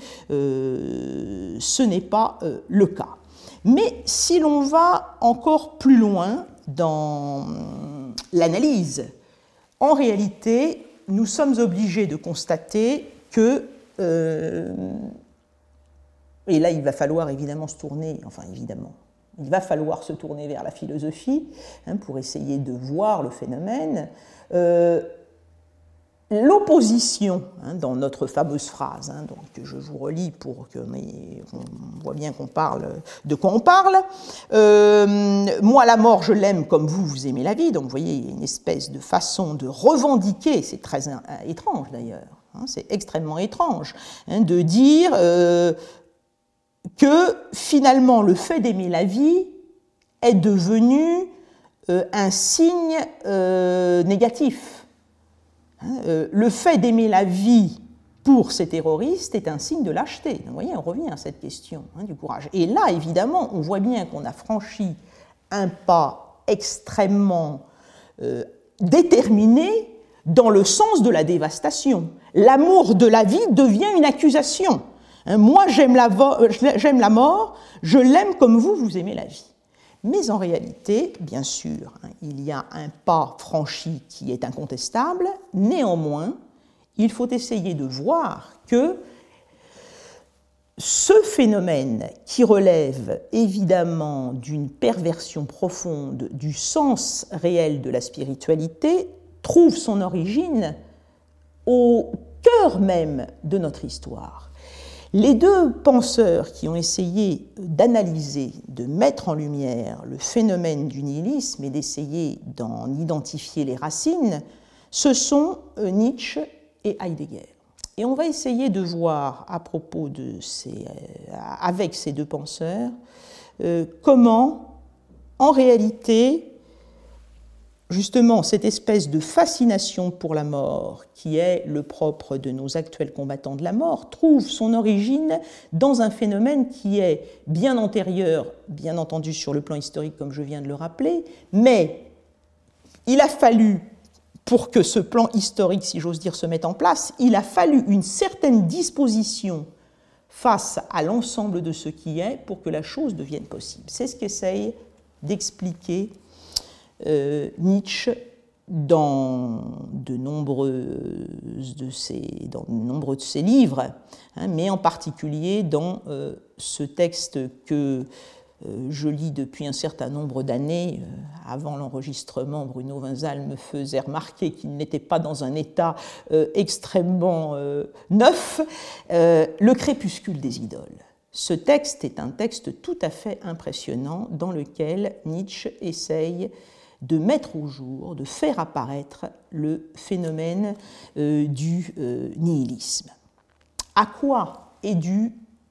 euh, ce n'est pas euh, le cas. Mais si l'on va encore plus loin dans l'analyse, en réalité, nous sommes obligés de constater que euh, et là, il va falloir évidemment se tourner, enfin évidemment, il va falloir se tourner vers la philosophie hein, pour essayer de voir le phénomène. Euh, L'opposition, hein, dans notre fameuse phrase, hein, donc, que je vous relis pour qu'on voit bien qu'on parle, de quoi on parle. Euh, moi, la mort, je l'aime comme vous, vous aimez la vie. Donc, vous voyez, il y a une espèce de façon de revendiquer, c'est très étrange d'ailleurs, hein, c'est extrêmement étrange, hein, de dire... Euh, que finalement le fait d'aimer la vie est devenu euh, un signe euh, négatif. Hein, euh, le fait d'aimer la vie pour ces terroristes est un signe de lâcheté. Vous voyez, on revient à cette question hein, du courage. Et là, évidemment, on voit bien qu'on a franchi un pas extrêmement euh, déterminé dans le sens de la dévastation. L'amour de la vie devient une accusation. Hein, moi, j'aime la, j'aime la mort, je l'aime comme vous, vous aimez la vie. Mais en réalité, bien sûr, hein, il y a un pas franchi qui est incontestable. Néanmoins, il faut essayer de voir que ce phénomène qui relève évidemment d'une perversion profonde du sens réel de la spiritualité trouve son origine au cœur même de notre histoire. Les deux penseurs qui ont essayé d'analyser, de mettre en lumière le phénomène du nihilisme et d'essayer d'en identifier les racines, ce sont Nietzsche et Heidegger. Et on va essayer de voir à propos de ces, avec ces deux penseurs, euh, comment, en réalité, justement, cette espèce de fascination pour la mort, qui est le propre de nos actuels combattants de la mort, trouve son origine dans un phénomène qui est bien antérieur, bien entendu sur le plan historique, comme je viens de le rappeler, mais il a fallu, pour que ce plan historique, si j'ose dire, se mette en place, il a fallu une certaine disposition face à l'ensemble de ce qui est pour que la chose devienne possible. C'est ce qu'essaye d'expliquer Euh, Nietzsche dans de, de ses, dans de nombreux de ses livres, hein, mais en particulier dans euh, ce texte que euh, je lis depuis un certain nombre d'années. Euh, avant l'enregistrement, Bruno Wenzal me faisait remarquer qu'il n'était pas dans un état euh, extrêmement euh, neuf, euh, Le crépuscule des idoles. Ce texte est un texte tout à fait impressionnant dans lequel Nietzsche essaye de mettre au jour, de faire apparaître le phénomène euh, du euh, nihilisme. À quoi est dû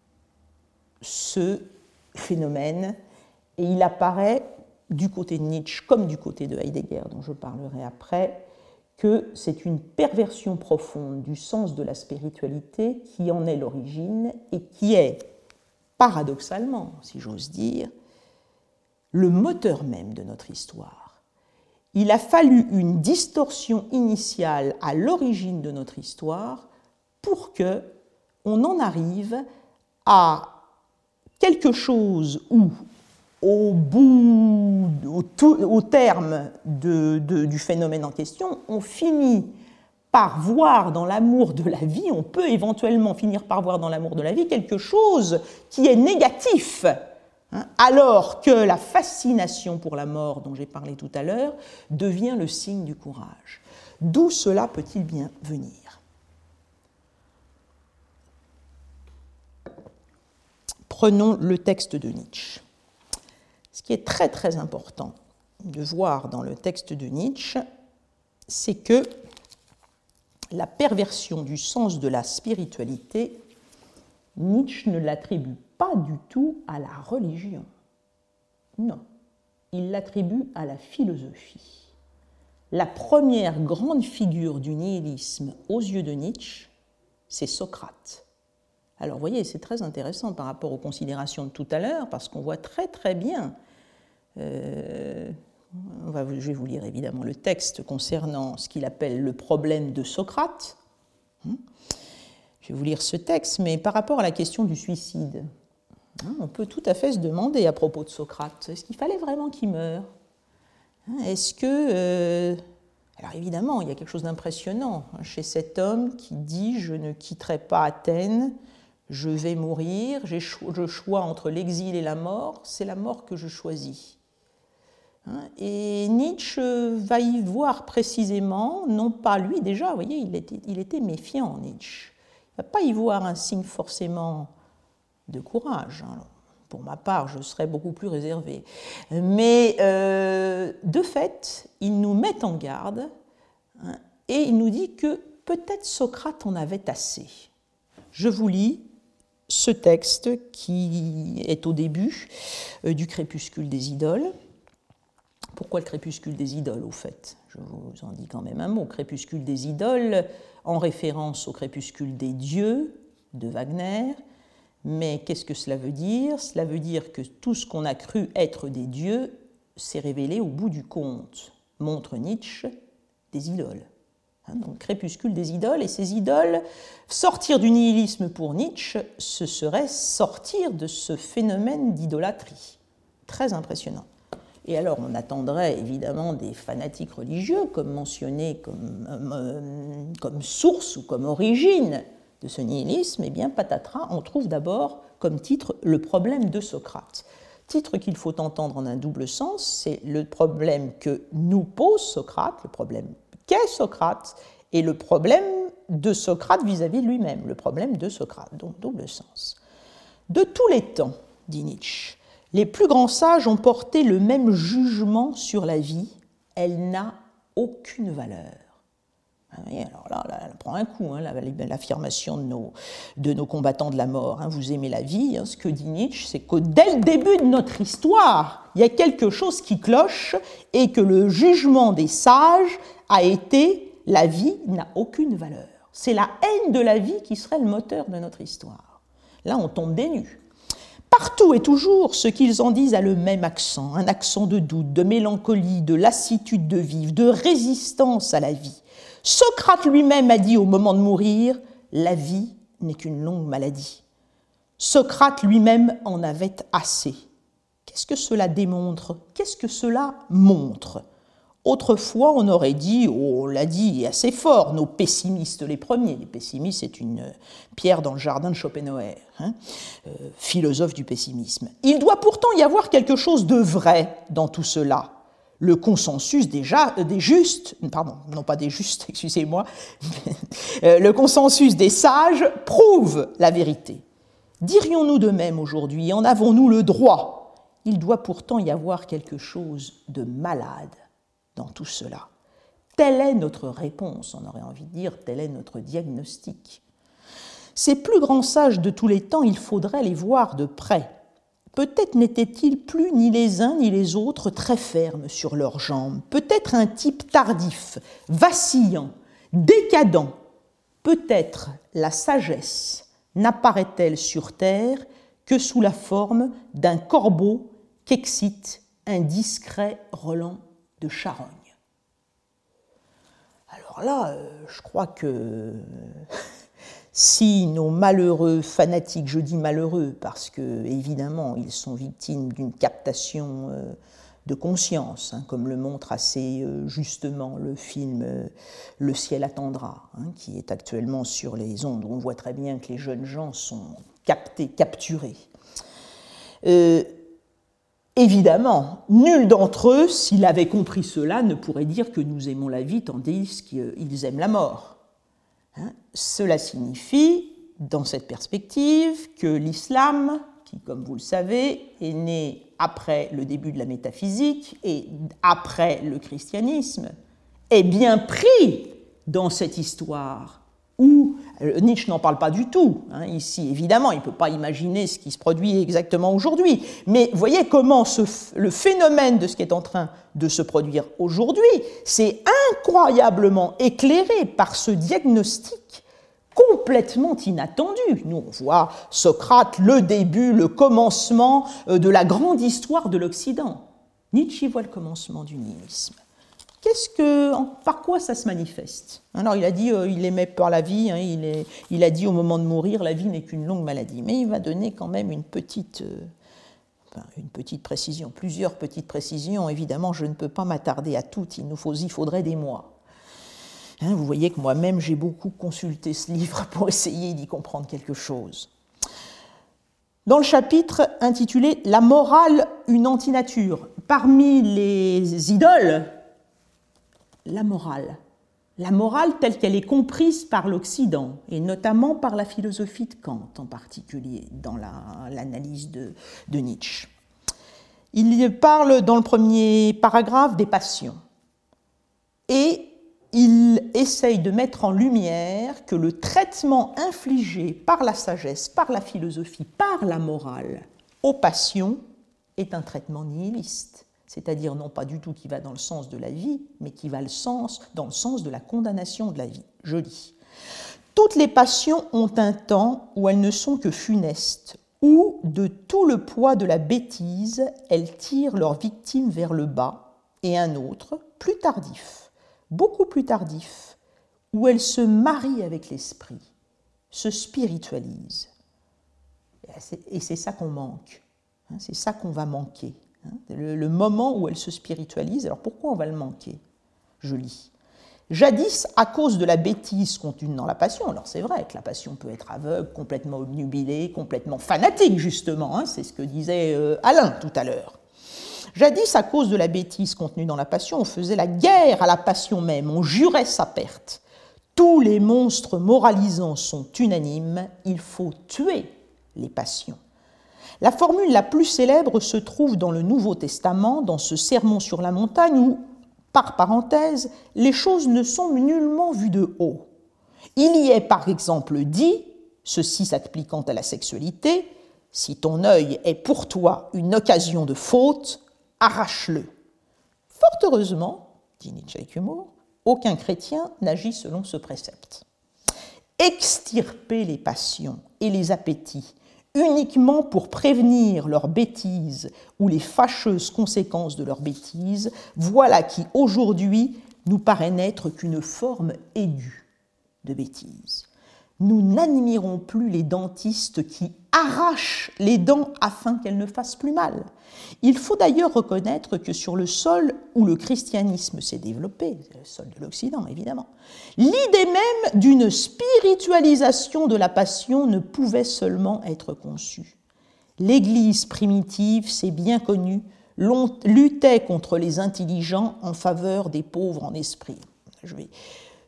ce phénomène? Et il apparaît du côté de Nietzsche comme du côté de Heidegger, dont je parlerai après, que c'est une perversion profonde du sens de la spiritualité qui en est l'origine et qui est, paradoxalement, si j'ose dire, le moteur même de notre histoire. Il a fallu une distorsion initiale à l'origine de notre histoire pour que on en arrive à quelque chose où, au bout, au, tout, au terme de, de, du phénomène en question, on finit par voir dans l'amour de la vie, on peut éventuellement finir par voir dans l'amour de la vie quelque chose qui est négatif, alors que la fascination pour la mort dont j'ai parlé tout à l'heure devient le signe du courage. D'où cela peut-il bien venir? Prenons le texte de Nietzsche. Ce qui est très très important de voir dans le texte de Nietzsche, c'est que la perversion du sens de la spiritualité, Nietzsche ne l'attribue pas du tout à la religion. Non, il l'attribue à la philosophie. La première grande figure du nihilisme aux yeux de Nietzsche, c'est Socrate. Alors, vous voyez, c'est très intéressant par rapport aux considérations de tout à l'heure, parce qu'on voit très très bien, euh, on va, je vais vous lire évidemment le texte concernant ce qu'il appelle le problème de Socrate. Je vais vous lire ce texte, mais par rapport à la question du suicide, on peut tout à fait se demander à propos de Socrate, est-ce qu'il fallait vraiment qu'il meure? Est-ce que... Euh... Alors évidemment, il y a quelque chose d'impressionnant chez cet homme qui dit « Je ne quitterai pas Athènes, je vais mourir, j'ai cho- je choix entre l'exil et la mort, c'est la mort que je choisis. » Et Nietzsche va y voir précisément, non pas lui déjà, vous voyez, il était, il était méfiant, Nietzsche. Il ne va pas y voir un signe forcément de courage. Alors, pour ma part, je serais beaucoup plus réservé. Mais euh, de fait, il nous met en garde, hein, et il nous dit que peut-être Socrate en avait assez. Je vous lis ce texte qui est au début euh, du Crépuscule des idoles. Pourquoi le crépuscule des idoles, au fait? Je vous en dis quand même un mot. Crépuscule des idoles, en référence au crépuscule des dieux de Wagner. Mais qu'est-ce que cela veut dire? Cela veut dire que tout ce qu'on a cru être des dieux s'est révélé au bout du compte, montre Nietzsche, des idoles. Hein, donc crépuscule des idoles, et ces idoles, sortir du nihilisme pour Nietzsche, ce serait sortir de ce phénomène d'idolâtrie. Très impressionnant. Et alors, on attendrait évidemment des fanatiques religieux, comme mentionné comme, euh, comme source ou comme origine de ce nihilisme. Eh bien, patatras, on trouve d'abord comme titre le problème de Socrate. Titre qu'il faut entendre en un double sens, c'est le problème que nous pose Socrate, le problème qu'est Socrate, et le problème de Socrate vis-à-vis de lui-même, le problème de Socrate, donc double sens. De tous les temps, dit Nietzsche, les plus grands sages ont porté le même jugement sur la vie, elle n'a aucune valeur. Et alors là, là, elle prend un coup, hein, l'affirmation de nos, de nos combattants de la mort. Hein, vous aimez la vie, hein, ce que dit Nietzsche, c'est que dès le début de notre histoire, il y a quelque chose qui cloche et que le jugement des sages a été « la vie n'a aucune valeur ». C'est la haine de la vie qui serait le moteur de notre histoire. Là, on tombe des nues. Partout et toujours, ce qu'ils en disent a le même accent, un accent de doute, de mélancolie, de lassitude de vivre, de résistance à la vie. Socrate lui-même a dit au moment de mourir « la vie n'est qu'une longue maladie ». Socrate lui-même en avait assez. Qu'est-ce que cela démontre? Qu'est-ce que cela montre? Autrefois, on aurait dit, oh, on l'a dit assez fort, nos pessimistes les premiers. Les pessimistes, c'est une pierre dans le jardin de Schopenhauer, hein, euh, philosophe du pessimisme. Il doit pourtant y avoir quelque chose de vrai dans tout cela. Le consensus déjà, euh, des justes, pardon, non pas des justes, excusez-moi, euh, le consensus des sages prouve la vérité. Dirions-nous de même aujourd'hui, en avons-nous le droit? Il doit pourtant y avoir quelque chose de malade dans tout cela. Telle est notre réponse, on aurait envie de dire, tel est notre diagnostic. Ces plus grands sages de tous les temps, il faudrait les voir de près. Peut-être n'étaient-ils plus ni les uns ni les autres très fermes sur leurs jambes, peut-être un type tardif, vacillant, décadent. Peut-être la sagesse n'apparaît-elle sur terre que sous la forme d'un corbeau qu'excite un discret relent de charogne. Alors là, euh, je crois que si nos malheureux fanatiques, je dis malheureux parce que évidemment ils sont victimes d'une captation euh, de conscience, hein, comme le montre assez euh, justement le film euh, Le ciel attendra, hein, qui est actuellement sur les ondes, où on voit très bien que les jeunes gens sont captés, capturés. Euh, Évidemment, nul d'entre eux, s'il avait compris cela, ne pourrait dire que nous aimons la vie tandis qu'ils aiment la mort. Hein? Cela signifie, dans cette perspective, que l'islam, qui, comme vous le savez, est né après le début de la métaphysique et après le christianisme, est bien pris dans cette histoire où Nietzsche n'en parle pas du tout, hein, ici, évidemment, il ne peut pas imaginer ce qui se produit exactement aujourd'hui, mais voyez comment ce, le phénomène de ce qui est en train de se produire aujourd'hui, c'est incroyablement éclairé par ce diagnostic complètement inattendu. Nous, on voit Socrate, le début, le commencement de la grande histoire de l'Occident. Nietzsche voit le commencement du nihilisme. Qu'est-ce que, par quoi ça se manifeste? Alors, il a dit, euh, il aimait par la vie, hein, il, est, il a dit au moment de mourir, la vie n'est qu'une longue maladie. Mais il va donner quand même une petite, euh, enfin, une petite précision, plusieurs petites précisions. Évidemment, je ne peux pas m'attarder à toutes, il nous faut, il faudrait des mois. Hein, vous voyez que moi-même, j'ai beaucoup consulté ce livre pour essayer d'y comprendre quelque chose. Dans le chapitre intitulé « La morale, une antinature », parmi les idoles, la morale. La morale telle qu'elle est comprise par l'Occident, et notamment par la philosophie de Kant en particulier, dans la, l'analyse de, de Nietzsche. Il parle dans le premier paragraphe des passions. Et il essaye de mettre en lumière que le traitement infligé par la sagesse, par la philosophie, par la morale aux passions est un traitement nihiliste. c'est-à-dire non pas du tout qui va dans le sens de la vie, mais qui va le sens, dans le sens de la condamnation de la vie. Je lis. Toutes les passions ont un temps où elles ne sont que funestes, où, de tout le poids de la bêtise, elles tirent leur victime vers le bas, et un autre, plus tardif, beaucoup plus tardif, où elles se marient avec l'esprit, se spiritualisent. Et c'est ça qu'on manque, c'est ça qu'on va manquer. Le, le moment où elles se spiritualisent, alors pourquoi on va le manquer? Je lis. Jadis, à cause de la bêtise contenue dans la passion, alors c'est vrai que la passion peut être aveugle, complètement obnubilée, complètement fanatique justement, hein, c'est ce que disait euh, Alain tout à l'heure. Jadis, à cause de la bêtise contenue dans la passion, on faisait la guerre à la passion même, on jurait sa perte. Tous les monstres moralisants sont unanimes, il faut tuer les passions. La formule la plus célèbre se trouve dans le Nouveau Testament, dans ce sermon sur la montagne où, par parenthèse, les choses ne sont nullement vues de haut. Il y est par exemple dit, ceci s'appliquant à la sexualité, si ton œil est pour toi une occasion de faute, arrache-le. Fort heureusement, dit Nietzsche avec humour, aucun chrétien n'agit selon ce précepte. Extirper les passions et les appétits uniquement pour prévenir leurs bêtises ou les fâcheuses conséquences de leurs bêtises, voilà qui aujourd'hui nous paraît n'être qu'une forme aiguë de bêtise. Nous n'admirons plus les dentistes qui arrachent les dents afin qu'elles ne fassent plus mal. Il faut d'ailleurs reconnaître que sur le sol où le christianisme s'est développé, le sol de l'Occident évidemment, l'idée même d'une spiritualisation de la passion ne pouvait seulement être conçue. L'Église primitive, c'est bien connu, luttait contre les intelligents en faveur des pauvres en esprit. Je vais...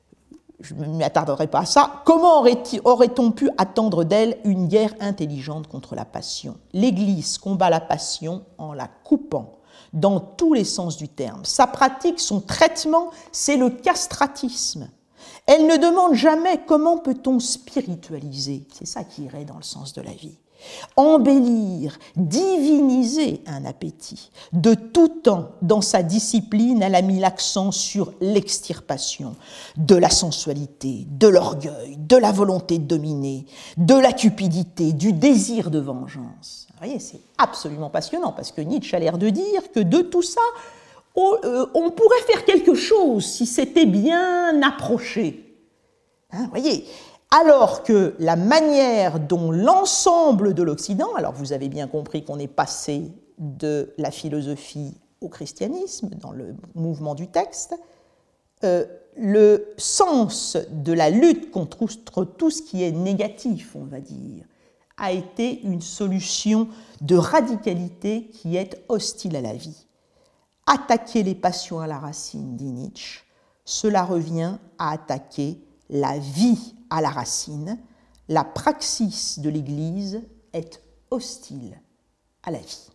Je ne m'y attarderai pas à ça. Comment aurait-on pu attendre d'elle une guerre intelligente contre la passion? L'Église combat la passion en la coupant dans tous les sens du terme. Sa pratique, son traitement, c'est le castratisme. Elle ne demande jamais comment peut-on spiritualiser. C'est ça qui irait dans le sens de la vie. Embellir, diviniser un appétit. De tout temps, dans sa discipline, elle a mis l'accent sur l'extirpation de la sensualité, de l'orgueil, de la volonté de dominer, de la cupidité, du désir de vengeance. Vous voyez, c'est absolument passionnant, parce que Nietzsche a l'air de dire que de tout ça, on, euh, on pourrait faire quelque chose si c'était bien approché. Hein, vous voyez, alors que la manière dont l'ensemble de l'Occident, alors vous avez bien compris qu'on est passé de la philosophie au christianisme, dans le mouvement du texte, euh, le sens de la lutte contre tout ce qui est négatif, on va dire, a été une solution de radicalité qui est hostile à la vie. Attaquer les passions à la racine, dit Nietzsche, cela revient à attaquer la vie à la racine. La praxis de l'Église est hostile à la vie.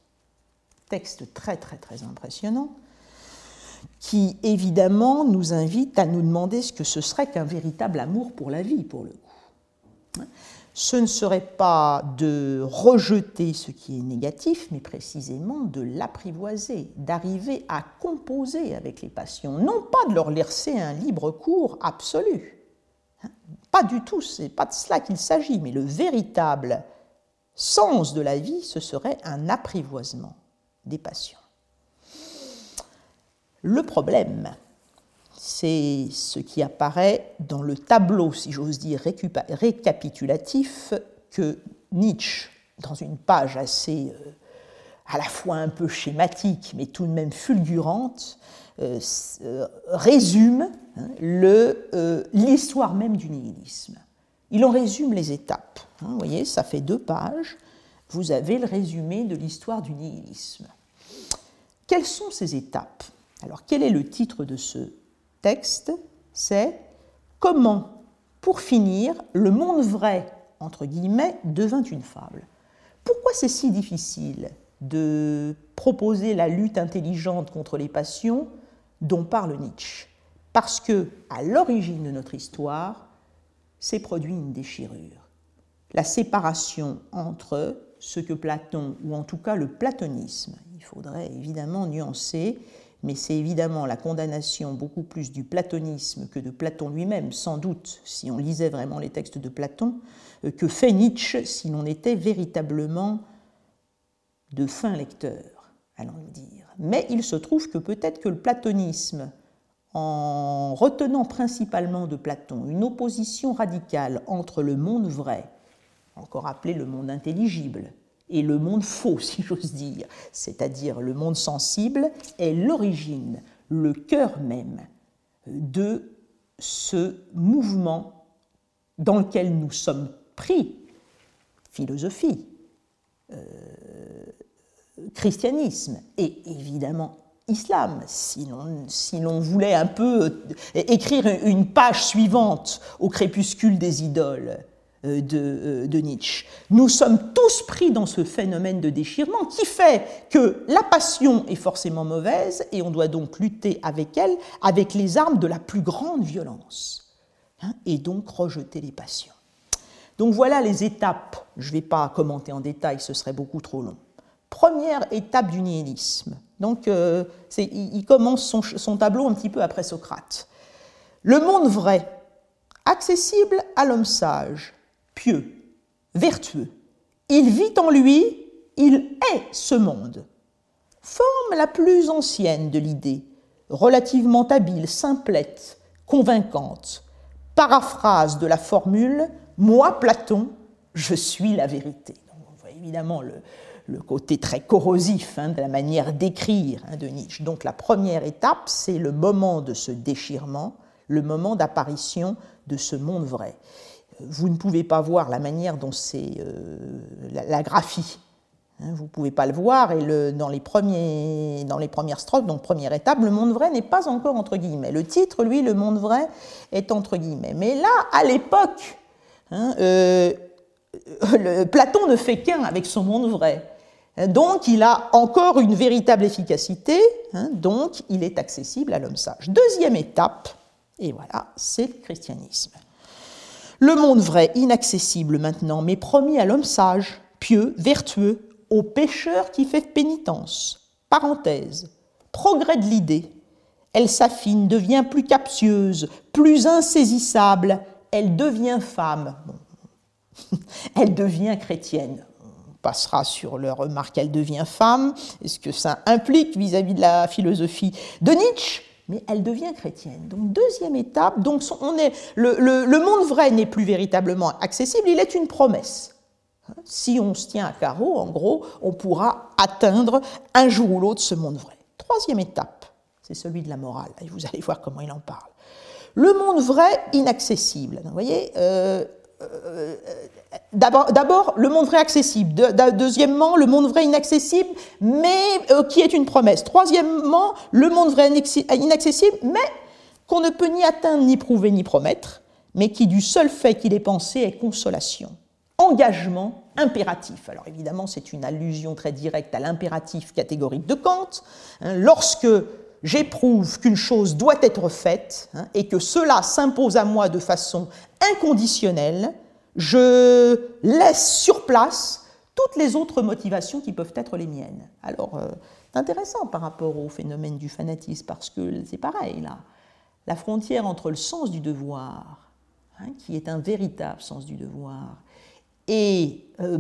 Texte très très très impressionnant qui évidemment nous invite à nous demander ce que ce serait qu'un véritable amour pour la vie, pour le coup. Ce ne serait pas de rejeter ce qui est négatif, mais précisément de l'apprivoiser, d'arriver à composer avec les passions, non pas de leur laisser un libre cours absolu. Pas du tout, ce n'est pas de cela qu'il s'agit, mais le véritable sens de la vie, ce serait un apprivoisement des passions. Le problème, c'est ce qui apparaît dans le tableau, si j'ose dire, récapitulatif que Nietzsche, dans une page assez, euh, à la fois un peu schématique, mais tout de même fulgurante, euh, euh, résume hein, le, euh, l'histoire même du nihilisme. Il en résume les étapes. Hein, vous voyez, ça fait deux pages. Vous avez le résumé de l'histoire du nihilisme. Quelles sont ces étapes? Alors, quel est le titre de ce texte? C'est « Comment, pour finir, le monde vrai, entre guillemets, devint une fable ». Pourquoi c'est si difficile de proposer la lutte intelligente contre les passions dont parle Nietzsche? Parce que, à l'origine de notre histoire, s'est produit une déchirure. La séparation entre ce que Platon, ou en tout cas le platonisme, il faudrait évidemment nuancer, mais c'est évidemment la condamnation beaucoup plus du platonisme que de Platon lui-même, sans doute, si on lisait vraiment les textes de Platon, que fait Nietzsche si l'on était véritablement de fins lecteurs, allons le dire. Mais il se trouve que peut-être que le platonisme, en retenant principalement de Platon une opposition radicale entre le monde vrai, encore appelé le monde intelligible, et le monde faux, si j'ose dire, c'est-à-dire le monde sensible, est l'origine, le cœur même de ce mouvement dans lequel nous sommes pris, philosophie, euh, christianisme et évidemment islam, si l'on, si l'on voulait un peu écrire une page suivante au crépuscule des idoles de, de Nietzsche. Nous sommes tous pris dans ce phénomène de déchirement qui fait que la passion est forcément mauvaise et on doit donc lutter avec elle avec les armes de la plus grande violence, hein, et donc rejeter les passions. Donc voilà les étapes, je ne vais pas commenter en détail, ce serait beaucoup trop long. Première étape du nihilisme. Donc, euh, c'est, il commence son, son tableau un petit peu après Socrate. Le monde vrai, accessible à l'homme sage, pieux, vertueux. Il vit en lui, il est ce monde. Forme la plus ancienne de l'idée, relativement habile, simplette, convaincante. Paraphrase de la formule « Moi, Platon, je suis la vérité ». Donc, on voit évidemment le... le côté très corrosif, hein, de la manière d'écrire, hein, de Nietzsche. Donc la première étape, c'est le moment de ce déchirement, le moment d'apparition de ce monde vrai. Vous ne pouvez pas voir la manière dont c'est euh, la, la graphie. Hein, vous ne pouvez pas le voir, et le, dans, les premiers, dans les premières strophes, donc première étape, le monde vrai n'est pas encore entre guillemets. Le titre, lui, le monde vrai, est entre guillemets. Mais là, à l'époque, hein, euh, le, Platon ne fait qu'un avec son monde vrai. Donc, il a encore une véritable efficacité, hein, donc il est accessible à l'homme sage. Deuxième étape, et voilà, c'est le christianisme. Le monde vrai, inaccessible maintenant, mais promis à l'homme sage, pieux, vertueux, au pécheur qui fait pénitence. Parenthèse, progrès de l'idée. Elle s'affine, devient plus captieuse, plus insaisissable, elle devient femme. Bon. Elle devient chrétienne. Passera sur le remarque, elle devient femme, et ce que ça implique vis-à-vis de la philosophie de Nietzsche, mais elle devient chrétienne. Donc deuxième étape, donc on est, le, le, le monde vrai n'est plus véritablement accessible, il est une promesse. Si on se tient à carreau, en gros, on pourra atteindre un jour ou l'autre ce monde vrai. Troisième étape, c'est celui de la morale, et vous allez voir comment il en parle. Le monde vrai inaccessible, vous voyez, euh, Euh, d'abord, d'abord, le monde vrai accessible. De, de, deuxièmement, le monde vrai inaccessible, mais euh, qui est une promesse. Troisièmement, le monde vrai inaccessible, mais qu'on ne peut ni atteindre, ni prouver, ni promettre, mais qui, du seul fait qu'il est pensé, est consolation. Engagement impératif. Alors évidemment, c'est une allusion très directe à l'impératif catégorique de Kant. Hein, lorsque j'éprouve qu'une chose doit être faite, hein, et que cela s'impose à moi de façon inconditionnelle, je laisse sur place toutes les autres motivations qui peuvent être les miennes. Alors, euh, c'est intéressant par rapport au phénomène du fanatisme, parce que c'est pareil, là. La frontière entre le sens du devoir, hein, qui est un véritable sens du devoir, et euh,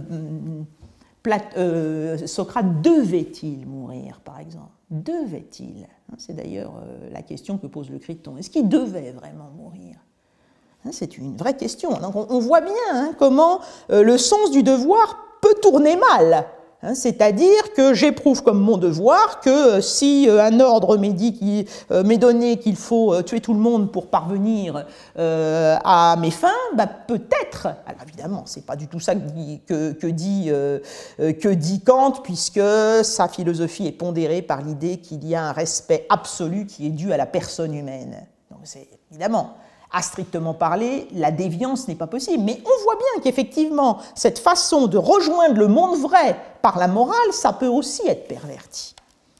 Plat, euh, Socrate devait-il mourir, par exemple? Devait-il? C'est d'ailleurs euh, la question que pose le Criton. Est-ce qu'il devait vraiment mourir? C'est une vraie question. Donc on, on voit bien, hein, comment euh, le sens du devoir peut tourner mal. Hein, c'est-à-dire que j'éprouve comme mon devoir que euh, si euh, un ordre m'est dit qu'il, euh, m'est donné qu'il faut euh, tuer tout le monde pour parvenir euh, à mes fins, bah, peut-être, alors évidemment, c'est pas du tout ça que dit, que, que dit, euh, que dit Kant, puisque sa philosophie est pondérée par l'idée qu'il y a un respect absolu qui est dû à la personne humaine. Donc c'est évidemment... À strictement parler, la déviance n'est pas possible. Mais on voit bien qu'effectivement, cette façon de rejoindre le monde vrai par la morale, ça peut aussi être perverti.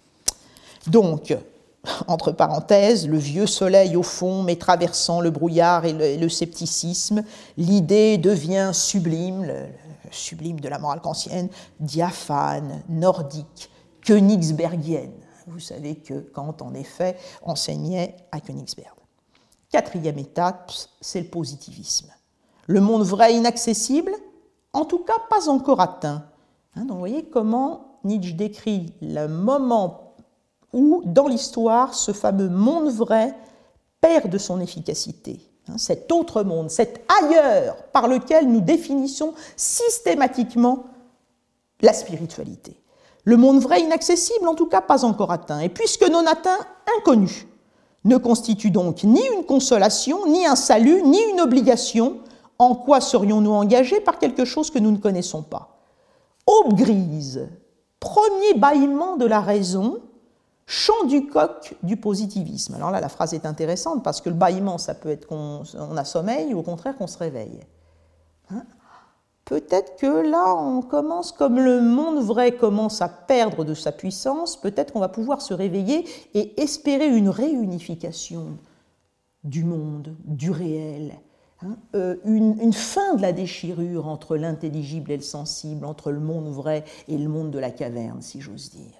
Donc, entre parenthèses, le vieux soleil au fond, mais traversant le brouillard et le, et le scepticisme, l'idée devient sublime, le, sublime de la morale kantienne, diaphane, nordique, königsbergienne. Vous savez que Kant, en effet, enseignait à Königsberg. Quatrième étape, c'est le positivisme. Le monde vrai inaccessible, en tout cas pas encore atteint. Hein, donc vous voyez comment Nietzsche décrit le moment où, dans l'histoire, ce fameux monde vrai perd de son efficacité. Hein, cet autre monde, cet ailleurs par lequel nous définissons systématiquement la spiritualité. Le monde vrai inaccessible, en tout cas pas encore atteint. Et puisque non atteint, inconnu, ne constitue donc ni une consolation, ni un salut, ni une obligation. En quoi serions-nous engagés par quelque chose que nous ne connaissons pas? Aube grise, premier bâillement de la raison, chant du coq du positivisme. Alors là, la phrase est intéressante parce que le bâillement, ça peut être qu'on on a sommeil ou au contraire qu'on se réveille. Hein? Peut-être que là, on commence, comme le monde vrai commence à perdre de sa puissance, peut-être qu'on va pouvoir se réveiller et espérer une réunification du monde, du réel, hein, euh, une, une fin de la déchirure entre l'intelligible et le sensible, entre le monde vrai et le monde de la caverne, si j'ose dire.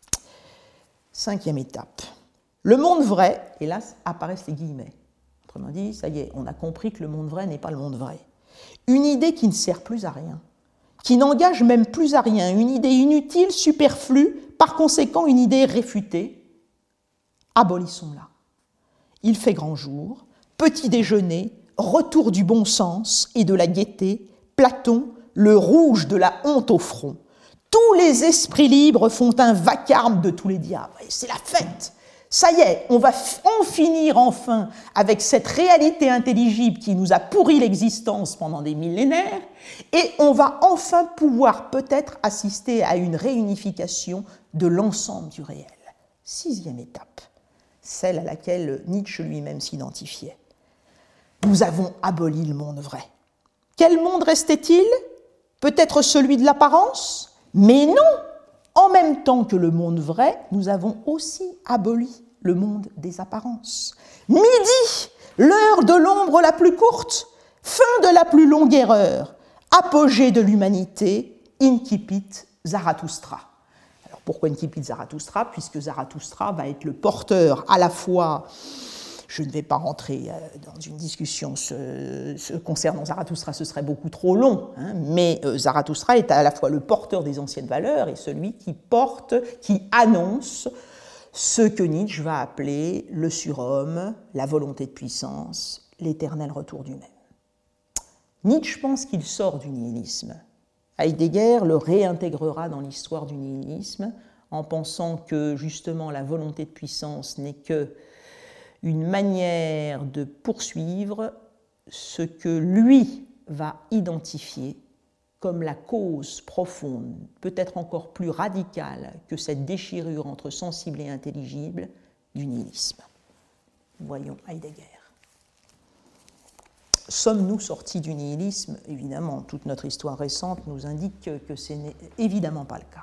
Cinquième étape. Le monde vrai, et là apparaissent les guillemets. Autrement dit, ça y est, on a compris que le monde vrai n'est pas le monde vrai. Une idée qui ne sert plus à rien, qui n'engage même plus à rien, une idée inutile, superflue, par conséquent une idée réfutée, abolissons-la. Il fait grand jour, petit déjeuner, retour du bon sens et de la gaieté, Platon, le rouge de la honte au front. Tous les esprits libres font un vacarme de tous les diables. C'est la fête. Ça y est, on va en finir enfin avec cette réalité intelligible qui nous a pourri l'existence pendant des millénaires et on va enfin pouvoir peut-être assister à une réunification de l'ensemble du réel. Sixième étape, celle à laquelle Nietzsche lui-même s'identifiait. Nous avons aboli le monde vrai. Quel monde restait-il? Peut-être celui de l'apparence? Mais non! En même temps que le monde vrai, nous avons aussi aboli le monde des apparences. Midi, l'heure de l'ombre la plus courte, fin de la plus longue erreur, apogée de l'humanité, incipit Zarathustra. Alors pourquoi incipit Zarathustra? Puisque Zarathustra va être le porteur à la fois, je ne vais pas rentrer dans une discussion ce, ce, concernant Zarathustra, ce serait beaucoup trop long, hein, mais euh, Zarathustra est à la fois le porteur des anciennes valeurs et celui qui porte, qui annonce ce que Nietzsche va appeler le surhomme, la volonté de puissance, l'éternel retour du même. Nietzsche pense qu'il sort du nihilisme. Heidegger le réintégrera dans l'histoire du nihilisme en pensant que justement la volonté de puissance n'est que une manière de poursuivre ce que lui va identifier comme la cause profonde, peut-être encore plus radicale que cette déchirure entre sensible et intelligible du nihilisme. Voyons Heidegger. Sommes-nous sortis du nihilisme? Évidemment, toute notre histoire récente nous indique que, que ce n'est évidemment pas le cas.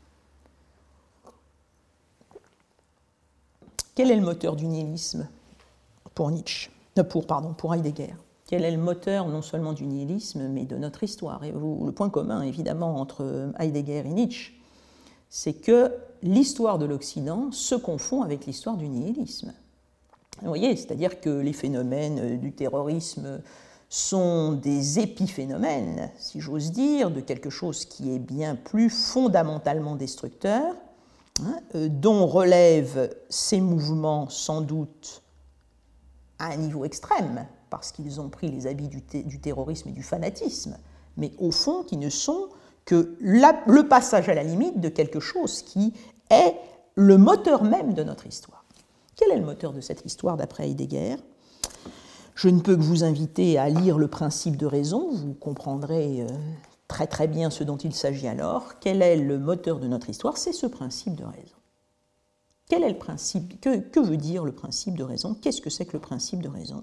Quel est le moteur du nihilisme pour Nietzsche, pour, pardon, pour Heidegger? Quel est le moteur non seulement du nihilisme, mais de notre histoire? Et le point commun, évidemment, entre Heidegger et Nietzsche, c'est que l'histoire de l'Occident se confond avec l'histoire du nihilisme. Vous voyez, c'est-à-dire que les phénomènes du terrorisme sont des épiphénomènes, si j'ose dire, de quelque chose qui est bien plus fondamentalement destructeur, hein, dont relèvent ces mouvements sans doute à un niveau extrême, parce qu'ils ont pris les habits du, t- du terrorisme et du fanatisme, mais au fond qui ne sont que la, le passage à la limite de quelque chose qui est le moteur même de notre histoire. Quel est le moteur de cette histoire d'après Heidegger? Je ne peux que vous inviter à lire le principe de raison, vous comprendrez très très bien ce dont il s'agit alors. Quel est le moteur de notre histoire? C'est ce principe de raison. Quel est le principe? Que, que veut dire le principe de raison? Qu'est-ce que c'est que le principe de raison?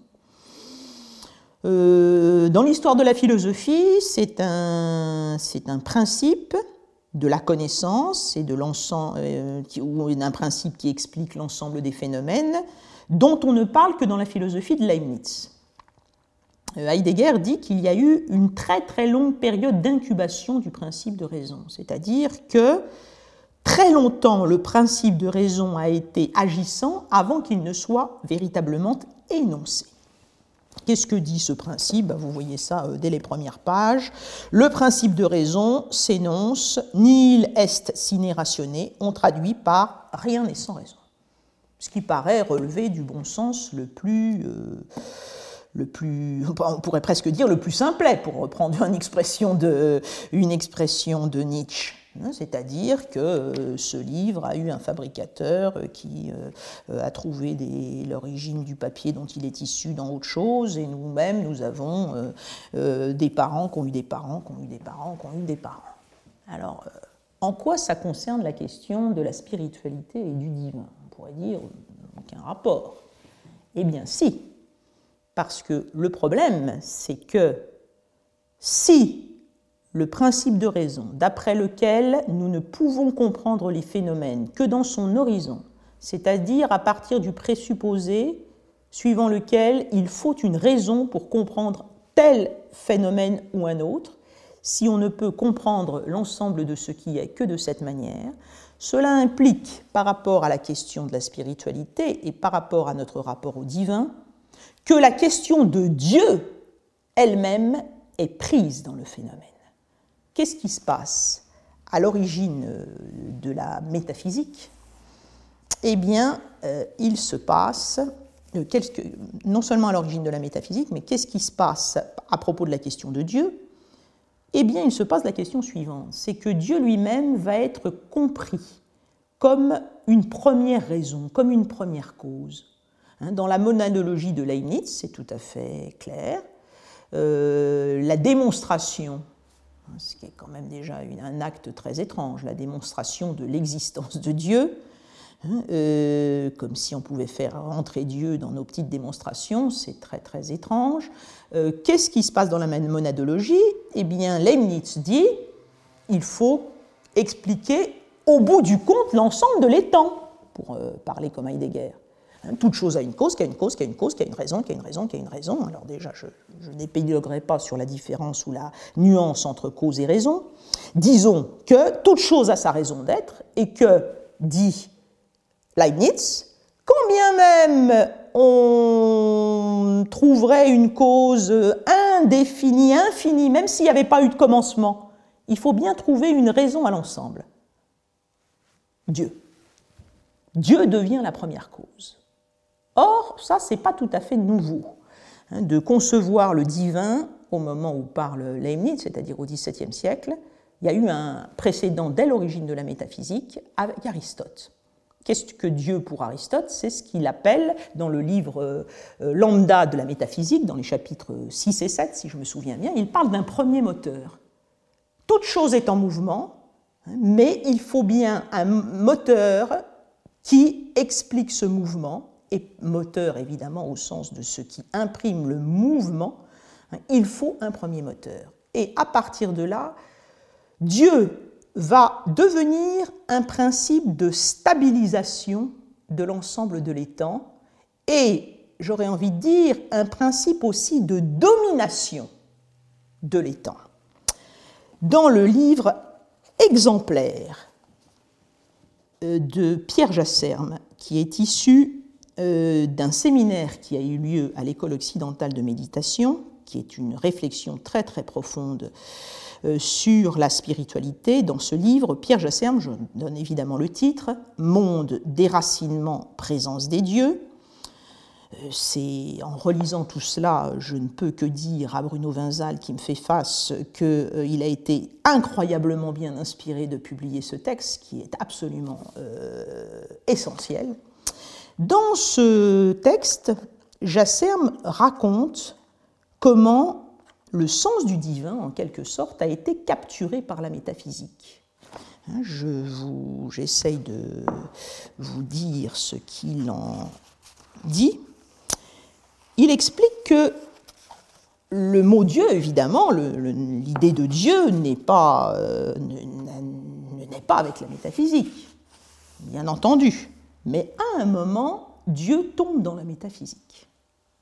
euh, Dans l'histoire de la philosophie, c'est un, c'est un principe de la connaissance et de l'ensemble, euh, ou d'un principe qui explique l'ensemble des phénomènes, dont on ne parle que dans la philosophie de Leibniz. Heidegger dit qu'il y a eu une très très longue période d'incubation du principe de raison, c'est-à-dire que très longtemps le principe de raison a été agissant avant qu'il ne soit véritablement énoncé. Qu'est-ce que dit ce principe ? Vous voyez ça dès les premières pages. Le principe de raison s'énonce « nihil est sine ratione », on traduit par « rien n'est sans raison », ce qui paraît relever du bon sens le plus... Euh, le plus, on pourrait presque dire le plus simplet, pour reprendre une expression de, une expression de Nietzsche. C'est-à-dire que ce livre a eu un fabricateur qui a trouvé des, l'origine du papier dont il est issu dans autre chose, et nous-mêmes, nous avons des parents qui ont eu des parents, qui ont eu des parents, qui ont eu des parents. Alors, en quoi ça concerne la question de la spiritualité et du divin ? On pourrait dire aucun rapport. Eh bien, si. Parce que le problème, c'est que si le principe de raison, d'après lequel nous ne pouvons comprendre les phénomènes que dans son horizon, c'est-à-dire à partir du présupposé suivant lequel il faut une raison pour comprendre tel phénomène ou un autre, si on ne peut comprendre l'ensemble de ce qui est que de cette manière, cela implique, par rapport à la question de la spiritualité et par rapport à notre rapport au divin, que la question de Dieu elle-même est prise dans le phénomène. Qu'est-ce qui se passe à l'origine de la métaphysique ? Eh bien, euh, il se passe, euh, non seulement à l'origine de la métaphysique, mais qu'est-ce qui se passe à propos de la question de Dieu ? Eh bien, il se passe la question suivante, c'est que Dieu lui-même va être compris comme une première raison, comme une première cause. Dans la monadologie de Leibniz, c'est tout à fait clair, euh, la démonstration, ce qui est quand même déjà un acte très étrange, la démonstration de l'existence de Dieu, hein, euh, comme si on pouvait faire entrer Dieu dans nos petites démonstrations, c'est très très étrange. Euh, qu'est-ce qui se passe dans la monadologie ? Eh bien, Leibniz dit il faut expliquer au bout du compte l'ensemble de l'étang, pour euh, parler comme Heidegger. Toute chose a une cause, qui a une cause, qui a une cause, qui a une raison, qui a une raison, qui a une raison. Alors déjà, je, je n'épiloguerai pas sur la différence ou la nuance entre cause et raison. Disons que toute chose a sa raison d'être et que, dit Leibniz, quand bien même on trouverait une cause indéfinie, infinie, même s'il n'y avait pas eu de commencement, il faut bien trouver une raison à l'ensemble. Dieu. Dieu devient la première cause. Or, ça, ce n'est pas tout à fait nouveau, hein, de concevoir le divin au moment où parle Leibniz, c'est-à-dire au dix-septième siècle. Il y a eu un précédent dès l'origine de la métaphysique avec Aristote. Qu'est-ce que Dieu pour Aristote ? C'est ce qu'il appelle dans le livre euh, Lambda de la métaphysique, dans les chapitres six et sept, si je me souviens bien, il parle d'un premier moteur. Toute chose est en mouvement, hein, mais il faut bien un moteur qui explique ce mouvement, et moteur évidemment au sens de ce qui imprime le mouvement, il faut un premier moteur. Et à partir de là, Dieu va devenir un principe de stabilisation de l'ensemble de l'étang et, j'aurais envie de dire, un principe aussi de domination de l'étang. Dans le livre exemplaire de Pierre Jasserme, qui est issu d'un séminaire qui a eu lieu à l'École occidentale de méditation, qui est une réflexion très très profonde sur la spiritualité. Dans ce livre, Pierre Jasserme, je donne évidemment le titre, « Monde, déracinement, présence des dieux ». C'est, en relisant tout cela, je ne peux que dire à Bruno Wenzal, qui me fait face, qu'il a été incroyablement bien inspiré de publier ce texte, qui est absolument euh, essentiel. Dans ce texte, Jasserme raconte comment le sens du divin, en quelque sorte, a été capturé par la métaphysique. Je vous, j'essaye de vous dire ce qu'il en dit. Il explique que le mot Dieu, évidemment, le, le, l'idée de Dieu n'est pas, euh, ne, n'est pas avec la métaphysique, bien entendu. Mais à un moment, Dieu tombe dans la métaphysique.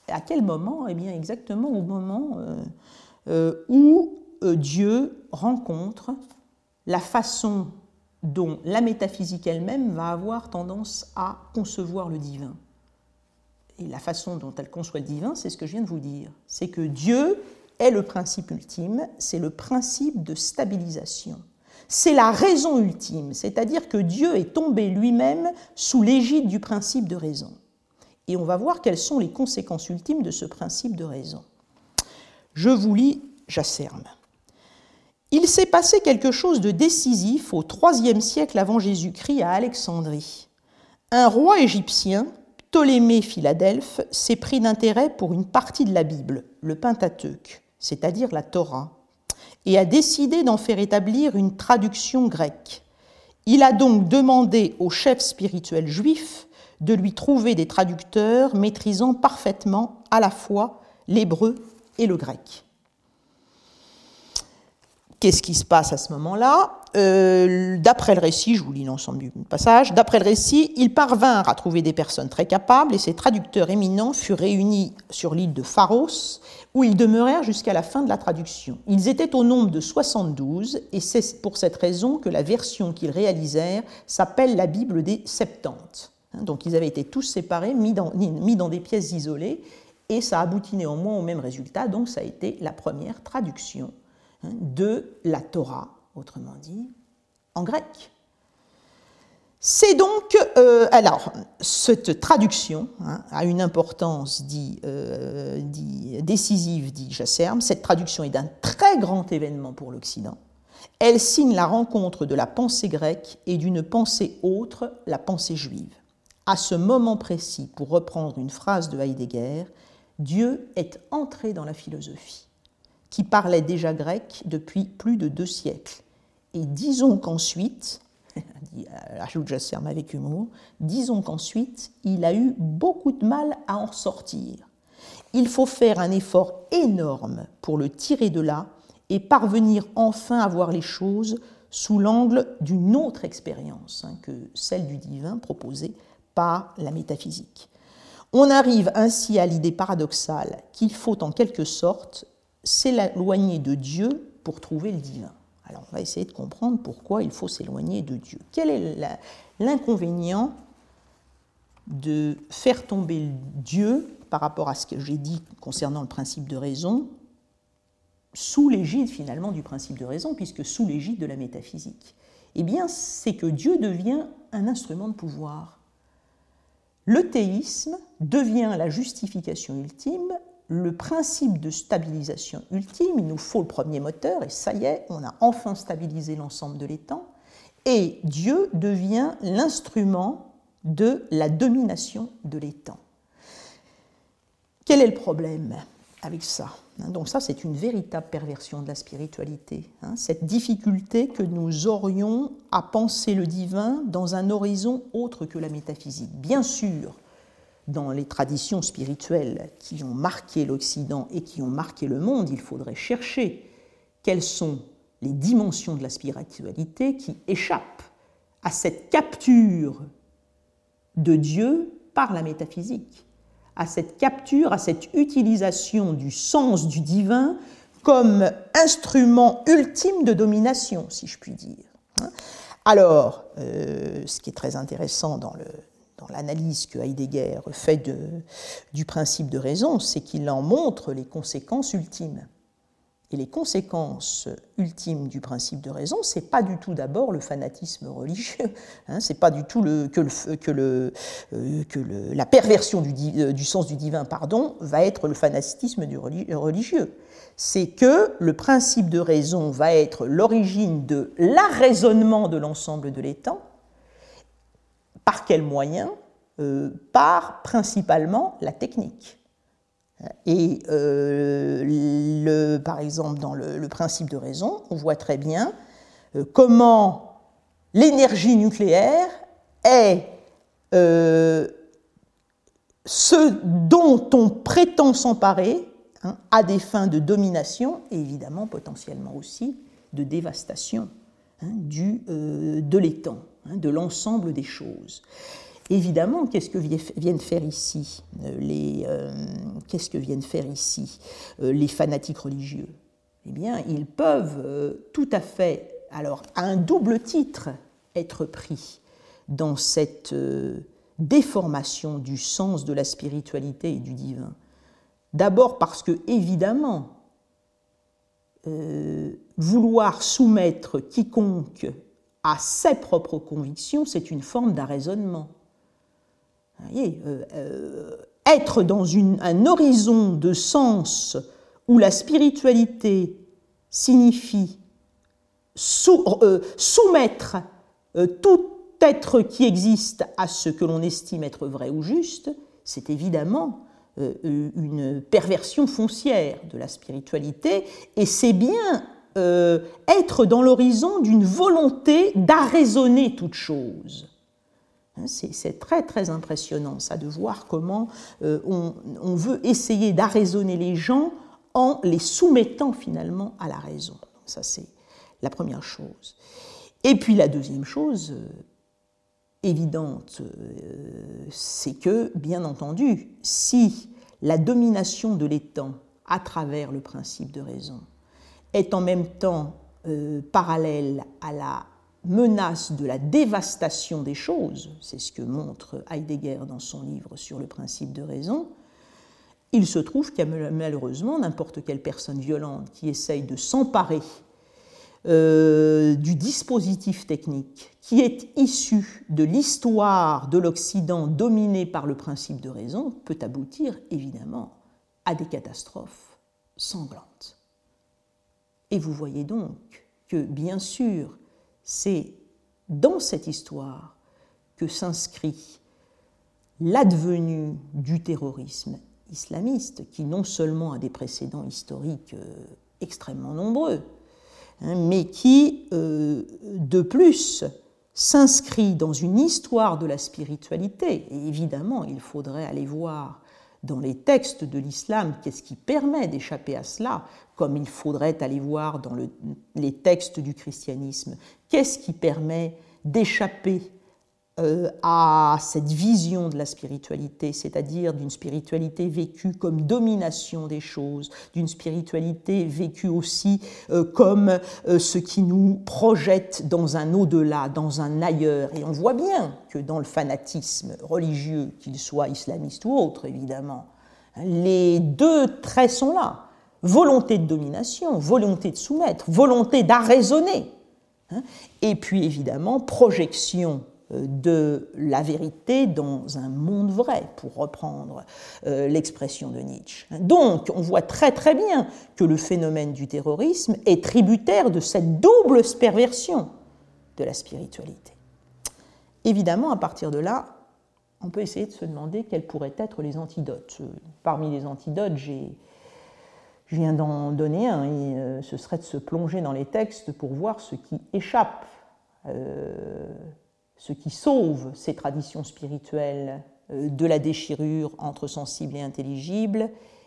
À quel moment? Eh bien, exactement au moment euh, euh, où euh, Dieu rencontre la façon dont la métaphysique elle-même va avoir tendance à concevoir le divin. Et la façon dont elle conçoit le divin, c'est ce que je viens de vous dire. C'est que Dieu est le principe ultime, c'est le principe de stabilisation. C'est la raison ultime, c'est-à-dire que Dieu est tombé lui-même sous l'égide du principe de raison. Et on va voir quelles sont les conséquences ultimes de ce principe de raison. Je vous lis Jasserme. Il s'est passé quelque chose de décisif au troisième siècle avant Jésus-Christ à Alexandrie. Un roi égyptien, Ptolémée Philadelphe, s'est pris d'intérêt pour une partie de la Bible, le Pentateuque, c'est-à-dire la Torah, et a décidé d'en faire établir une traduction grecque. Il a donc demandé aux chefs spirituels juifs de lui trouver des traducteurs maîtrisant parfaitement à la fois l'hébreu et le grec. Qu'est-ce qui se passe à ce moment-là? euh, D'après le récit, je vous lis l'ensemble du passage, d'après le récit, ils parvinrent à trouver des personnes très capables et ces traducteurs éminents furent réunis sur l'île de Pharos, où ils demeurèrent jusqu'à la fin de la traduction. Ils étaient au nombre de soixante-douze et c'est pour cette raison que la version qu'ils réalisèrent s'appelle la Bible des Septante. Donc ils avaient été tous séparés, mis dans, mis dans des pièces isolées, et ça aboutit néanmoins au même résultat, donc ça a été la première traduction de la Torah, autrement dit, en grec. C'est donc, euh, alors, cette traduction hein, a une importance dit, euh, dit, décisive, dit Jasserme. Cette traduction est d'un très grand événement pour l'Occident. Elle signe la rencontre de la pensée grecque et d'une pensée autre, la pensée juive. À ce moment précis, pour reprendre une phrase de Heidegger, Dieu est entré dans la philosophie, qui parlait déjà grec depuis plus de deux siècles. Et disons qu'ensuite, ajoute Jasserme avec humour, disons qu'ensuite, il a eu beaucoup de mal à en sortir. Il faut faire un effort énorme pour le tirer de là et parvenir enfin à voir les choses sous l'angle d'une autre expérience hein, que celle du divin proposée par la métaphysique. On arrive ainsi à l'idée paradoxale qu'il faut en quelque sorte s'éloigner de Dieu pour trouver le divin. Alors on va essayer de comprendre pourquoi il faut s'éloigner de Dieu. Quel est la, l'inconvénient de faire tomber Dieu par rapport à ce que j'ai dit concernant le principe de raison sous l'égide finalement du principe de raison, puisque sous l'égide de la métaphysique? Eh bien, c'est que Dieu devient un instrument de pouvoir. Le théisme devient la justification ultime, le principe de stabilisation ultime, il nous faut le premier moteur, et ça y est, on a enfin stabilisé l'ensemble de l'étang, et Dieu devient l'instrument de la domination de l'étang. Quel est le problème avec ça? Donc ça, c'est une véritable perversion de la spiritualité, hein, cette difficulté que nous aurions à penser le divin dans un horizon autre que la métaphysique. Bien sûr, dans les traditions spirituelles qui ont marqué l'Occident et qui ont marqué le monde, il faudrait chercher quelles sont les dimensions de la spiritualité qui échappent à cette capture de Dieu par la métaphysique, à cette capture, à cette utilisation du sens du divin comme instrument ultime de domination, si je puis dire. Alors, euh, ce qui est très intéressant dans, le, dans l'analyse que Heidegger fait de, du principe de raison, c'est qu'il en montre les conséquences ultimes. Et les conséquences ultimes du principe de raison, ce n'est pas du tout d'abord le fanatisme religieux, hein, ce n'est pas du tout le, que, le, que, le, euh, que le, la perversion du, du sens du divin pardon, va être le fanatisme du religieux. C'est que le principe de raison va être l'origine de l'arraisonnement de l'ensemble de l'étang. Par quels moyens? euh, Par principalement la technique. Et euh, le, par exemple, dans le, le principe de raison, on voit très bien euh, comment l'énergie nucléaire est euh, ce dont on prétend s'emparer hein, à des fins de domination et évidemment potentiellement aussi de dévastation hein, du, euh, de l'étang, hein, de l'ensemble des choses. Évidemment, qu'est-ce que viennent faire ici les, euh, qu'est-ce que viennent faire ici euh, les fanatiques religieux? Eh bien, ils peuvent euh, tout à fait, alors à un double titre, être pris dans cette euh, déformation du sens de la spiritualité et du divin. D'abord parce que, évidemment, euh, vouloir soumettre quiconque à ses propres convictions, c'est une forme d'arraisonnement. Vous voyez, euh, euh, être dans une, un horizon de sens où la spiritualité signifie sou, euh, soumettre euh, tout être qui existe à ce que l'on estime être vrai ou juste, c'est évidemment euh, une perversion foncière de la spiritualité, et c'est bien euh, être dans l'horizon d'une volonté d'arraisonner toute chose. C'est très très impressionnant ça, de voir comment euh, on, on veut essayer d'arraisonner les gens en les soumettant finalement à la raison. Donc ça c'est la première chose. Et puis la deuxième chose euh, évidente, euh, c'est que, bien entendu, si la domination de l'étang à travers le principe de raison est en même temps euh, parallèle à la menace de la dévastation des choses, c'est ce que montre Heidegger dans son livre sur le principe de raison, il se trouve qu'il y a malheureusement n'importe quelle personne violente qui essaye de s'emparer euh, du dispositif technique qui est issu de l'histoire de l'Occident dominée par le principe de raison peut aboutir évidemment à des catastrophes sanglantes. Et vous voyez donc que, bien sûr, c'est dans cette histoire que s'inscrit l'advenue du terrorisme islamiste, qui non seulement a des précédents historiques euh, extrêmement nombreux, hein, mais qui, euh, de plus, s'inscrit dans une histoire de la spiritualité. Et évidemment, il faudrait aller voir dans les textes de l'islam qu'est-ce qui permet d'échapper à cela, comme il faudrait aller voir dans le, les textes du christianisme qu'est-ce qui permet d'échapper euh, à cette vision de la spiritualité, c'est-à-dire d'une spiritualité vécue comme domination des choses, d'une spiritualité vécue aussi euh, comme euh, ce qui nous projette dans un au-delà, dans un ailleurs. Et on voit bien que dans le fanatisme religieux, qu'il soit islamiste ou autre, évidemment, les deux traits sont là. Volonté de domination, volonté de soumettre, volonté d'arraisonner. Et puis évidemment, projection de la vérité dans un monde vrai, pour reprendre euh, l'expression de Nietzsche. Donc, on voit très très bien que le phénomène du terrorisme est tributaire de cette double perversion de la spiritualité. Évidemment, à partir de là, on peut essayer de se demander quels pourraient être les antidotes. Parmi les antidotes, j'ai, je viens d'en donner un, et euh, ce serait de se plonger dans les textes pour voir ce qui échappe euh, ce qui sauve ces traditions spirituelles de la déchirure entre sensible et intelligible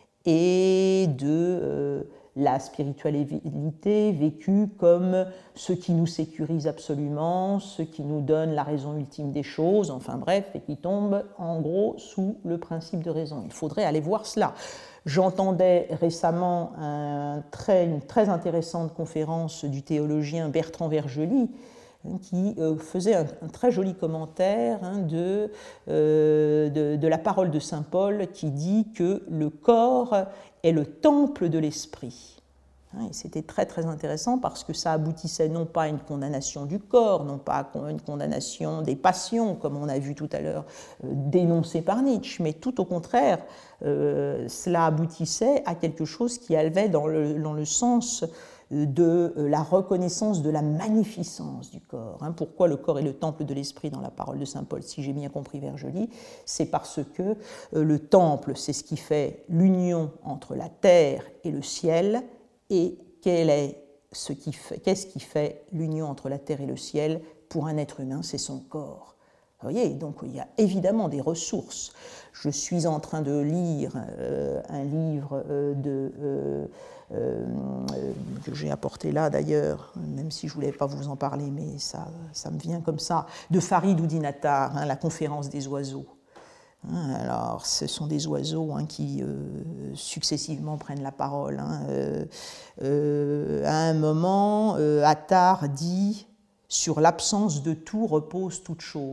et de euh, la spiritualité vécue comme ce qui nous sécurise absolument, ce qui nous donne la raison ultime des choses, enfin bref, et qui tombe en gros sous le principe de raison. Il faudrait aller voir cela. J'entendais récemment un très, une très intéressante conférence du théologien Bertrand Vergely, qui euh, faisait un, un très joli commentaire hein, de, euh, de, de la parole de saint Paul qui dit que le corps est le temple de l'esprit. Hein, et c'était très très intéressant parce que ça aboutissait non pas à une condamnation du corps, non pas à une condamnation des passions, comme on a vu tout à l'heure euh, dénoncé par Nietzsche, mais tout au contraire, euh, cela aboutissait à quelque chose qui allait dans le, dans le sens de la reconnaissance de la magnificence du corps. Pourquoi le corps est le temple de l'esprit dans la parole de saint Paul, si j'ai bien compris Vergely, c'est parce que le temple, c'est ce qui fait l'union entre la terre et le ciel, et quel est ce qui fait, qu'est-ce qui fait l'union entre la terre et le ciel pour un être humain? C'est son corps. Vous voyez, donc il y a évidemment des ressources. Je suis en train de lire euh, un livre euh, de... Euh, euh, que j'ai apporté là d'ailleurs, même si je ne voulais pas vous en parler, mais ça, ça me vient comme ça, de Farid Oudin Attar, hein, la conférence des oiseaux. Hein, alors, ce sont des oiseaux hein, qui euh, successivement prennent la parole. Hein. Euh, euh, à un moment, euh, Attar dit « Sur l'absence de tout repose toute chose ».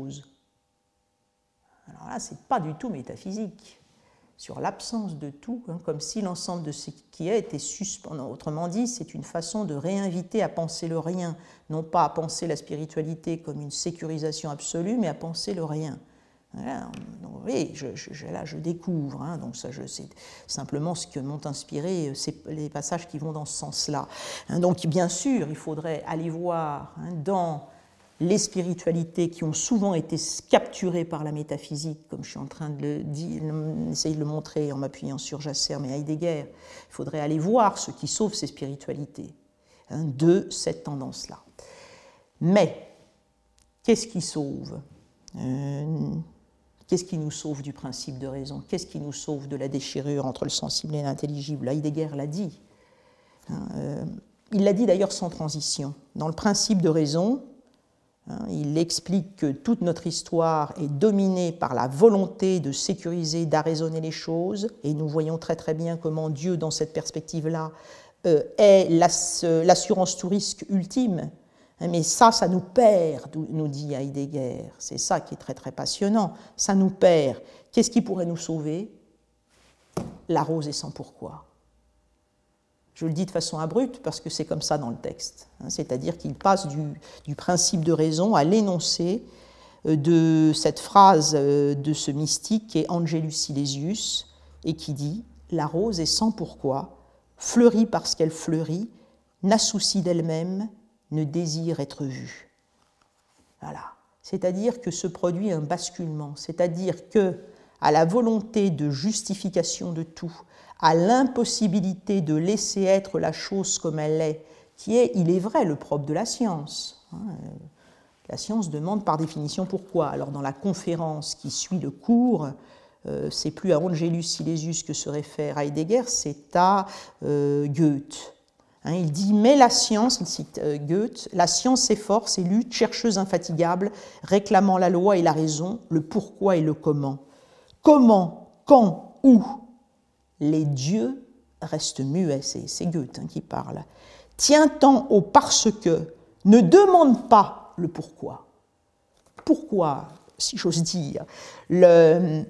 Alors là, ce n'est pas du tout métaphysique. Sur l'absence de tout, hein, comme si l'ensemble de ce qui est était suspendu. Autrement dit, c'est une façon de réinviter à penser le rien, non pas à penser la spiritualité comme une sécurisation absolue, mais à penser le rien. Voilà, donc, oui, je, je, là je découvre, hein, donc ça, je, c'est simplement ce que m'ont inspiré c'est les passages qui vont dans ce sens-là. Hein, donc bien sûr, il faudrait aller voir hein, dans les spiritualités qui ont souvent été capturées par la métaphysique, comme je suis en train de le dire, essayer de le montrer en m'appuyant sur Jasserme et Heidegger, il faudrait aller voir ce qui sauve ces spiritualités hein, de cette tendance-là. Mais, qu'est-ce qui sauve euh, Qu'est-ce qui nous sauve du principe de raison? Qu'est-ce qui nous sauve de la déchirure entre le sensible et l'intelligible? Heidegger l'a dit. Hein, euh, il l'a dit d'ailleurs sans transition. Dans le principe de raison, hein, il explique que toute notre histoire est dominée par la volonté de sécuriser, d'arraisonner les choses, et nous voyons très très bien comment Dieu, dans cette perspective-là, euh, est l'ass- l'assurance tout risque ultime. Mais ça, ça nous perd, nous dit Heidegger. C'est ça qui est très très passionnant. Ça nous perd. Qu'est-ce qui pourrait nous sauver? La rose est sans pourquoi. Je le dis de façon abrupte parce que c'est comme ça dans le texte. C'est-à-dire qu'il passe du, du principe de raison à l'énoncé de cette phrase de ce mystique qui est Angelus Silesius et qui dit « La rose est sans pourquoi, fleurit parce qu'elle fleurit, n'a souci d'elle-même, ne désire être vue. » Voilà. C'est-à-dire que se produit un basculement, c'est-à-dire que, à la volonté de justification de tout, à l'impossibilité de laisser être la chose comme elle est, qui est, il est vrai, le propre de la science. La science demande par définition pourquoi. Alors dans la conférence qui suit le cours, euh, c'est plus à Angelus Silesius que se réfère Heidegger, c'est à euh, Goethe. Hein, il dit « Mais la science », il cite euh, Goethe, « la science s'efforce et lutte, chercheuse infatigable, réclamant la loi et la raison, le pourquoi et le comment. Comment, quand, où ? Les dieux restent muets », c'est Goethe hein, qui parle. « Tient-en au parce que, ne demande pas le pourquoi. » Pourquoi, si j'ose dire, le...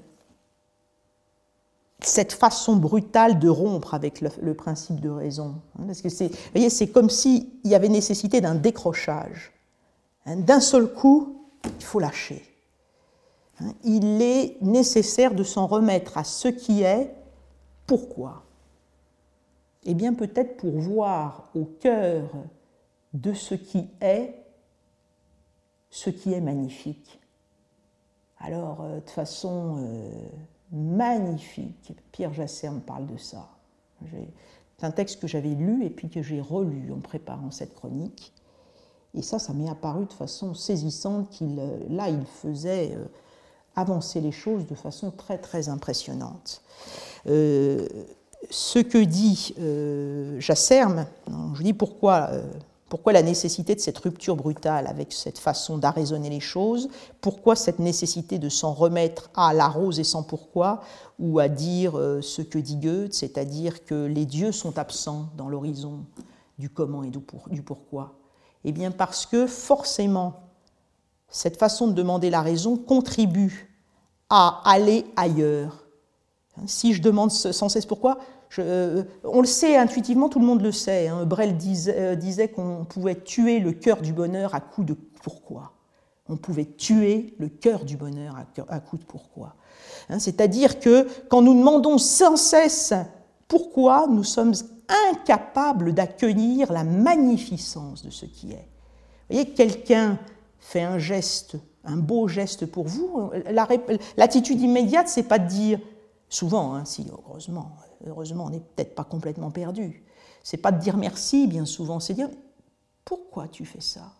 cette façon brutale de rompre avec le, le principe de raison. Parce que c'est, vous voyez, c'est comme s'il y avait nécessité d'un décrochage. D'un seul coup, il faut lâcher. Il est nécessaire de s'en remettre à ce qui est. Pourquoi? Eh bien, peut-être pour voir au cœur de ce qui est, ce qui est magnifique. Alors, de façon... Euh, magnifique. Pierre Jasserme parle de ça. C'est un texte que j'avais lu et puis que j'ai relu en préparant cette chronique. Et ça, ça m'est apparu de façon saisissante qu'il, là, il faisait avancer les choses de façon très, très impressionnante. Euh, ce que dit euh, Jasserme, je dis pourquoi... Euh, Pourquoi la nécessité de cette rupture brutale avec cette façon d'arraisonner les choses? Pourquoi cette nécessité de s'en remettre à la rose et sans pourquoi, ou à dire ce que dit Goethe, c'est-à-dire que les dieux sont absents dans l'horizon du comment et du pourquoi? Eh bien parce que forcément, cette façon de demander la raison contribue à aller ailleurs. Si je demande sans cesse pourquoi, Je, euh, on le sait intuitivement, tout le monde le sait. Hein. Brel disait, euh, disait qu'on pouvait tuer le cœur du bonheur à coup de pourquoi. On pouvait tuer le cœur du bonheur à, à coup de pourquoi. Hein, c'est-à-dire que quand nous demandons sans cesse pourquoi, nous sommes incapables d'accueillir la magnificence de ce qui est. Vous voyez, quelqu'un fait un geste, un beau geste pour vous. La, l'attitude immédiate, c'est pas de dire, souvent, hein, si heureusement. Heureusement, on n'est peut-être pas complètement perdu. C'est pas de dire merci, bien souvent, c'est dire pourquoi tu fais ça?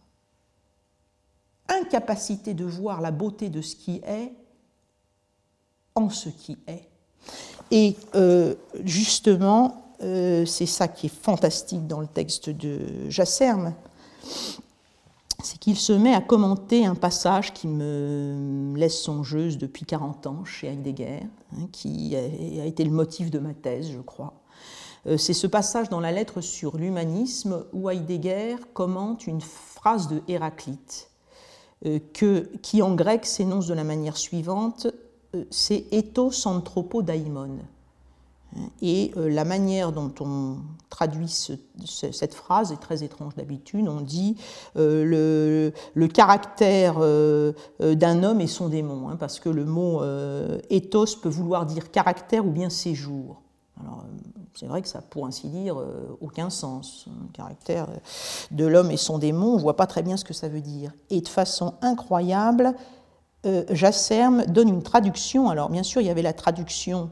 Incapacité de voir la beauté de ce qui est en ce qui est. Et euh, justement, euh, c'est ça qui est fantastique dans le texte de Jasserme, c'est qu'il se met à commenter un passage qui me laisse songeuse depuis quarante ans chez Heidegger, hein, qui a été le motif de ma thèse, je crois. Euh, c'est ce passage dans la lettre sur l'humanisme où Heidegger commente une phrase de Héraclite, euh, que, qui en grec s'énonce de la manière suivante, euh, c'est « ethos anthropo daimon ». Et la manière dont on traduit ce, ce, cette phrase est très étrange d'habitude. On dit euh, le, le caractère euh, d'un homme et son démon, hein, parce que le mot euh, ethos peut vouloir dire caractère ou bien séjour. Alors, c'est vrai que ça n'a pour ainsi dire euh, aucun sens. Le caractère de l'homme et son démon, on ne voit pas très bien ce que ça veut dire. Et de façon incroyable, euh, Jasserme donne une traduction. Alors, bien sûr, il y avait la traduction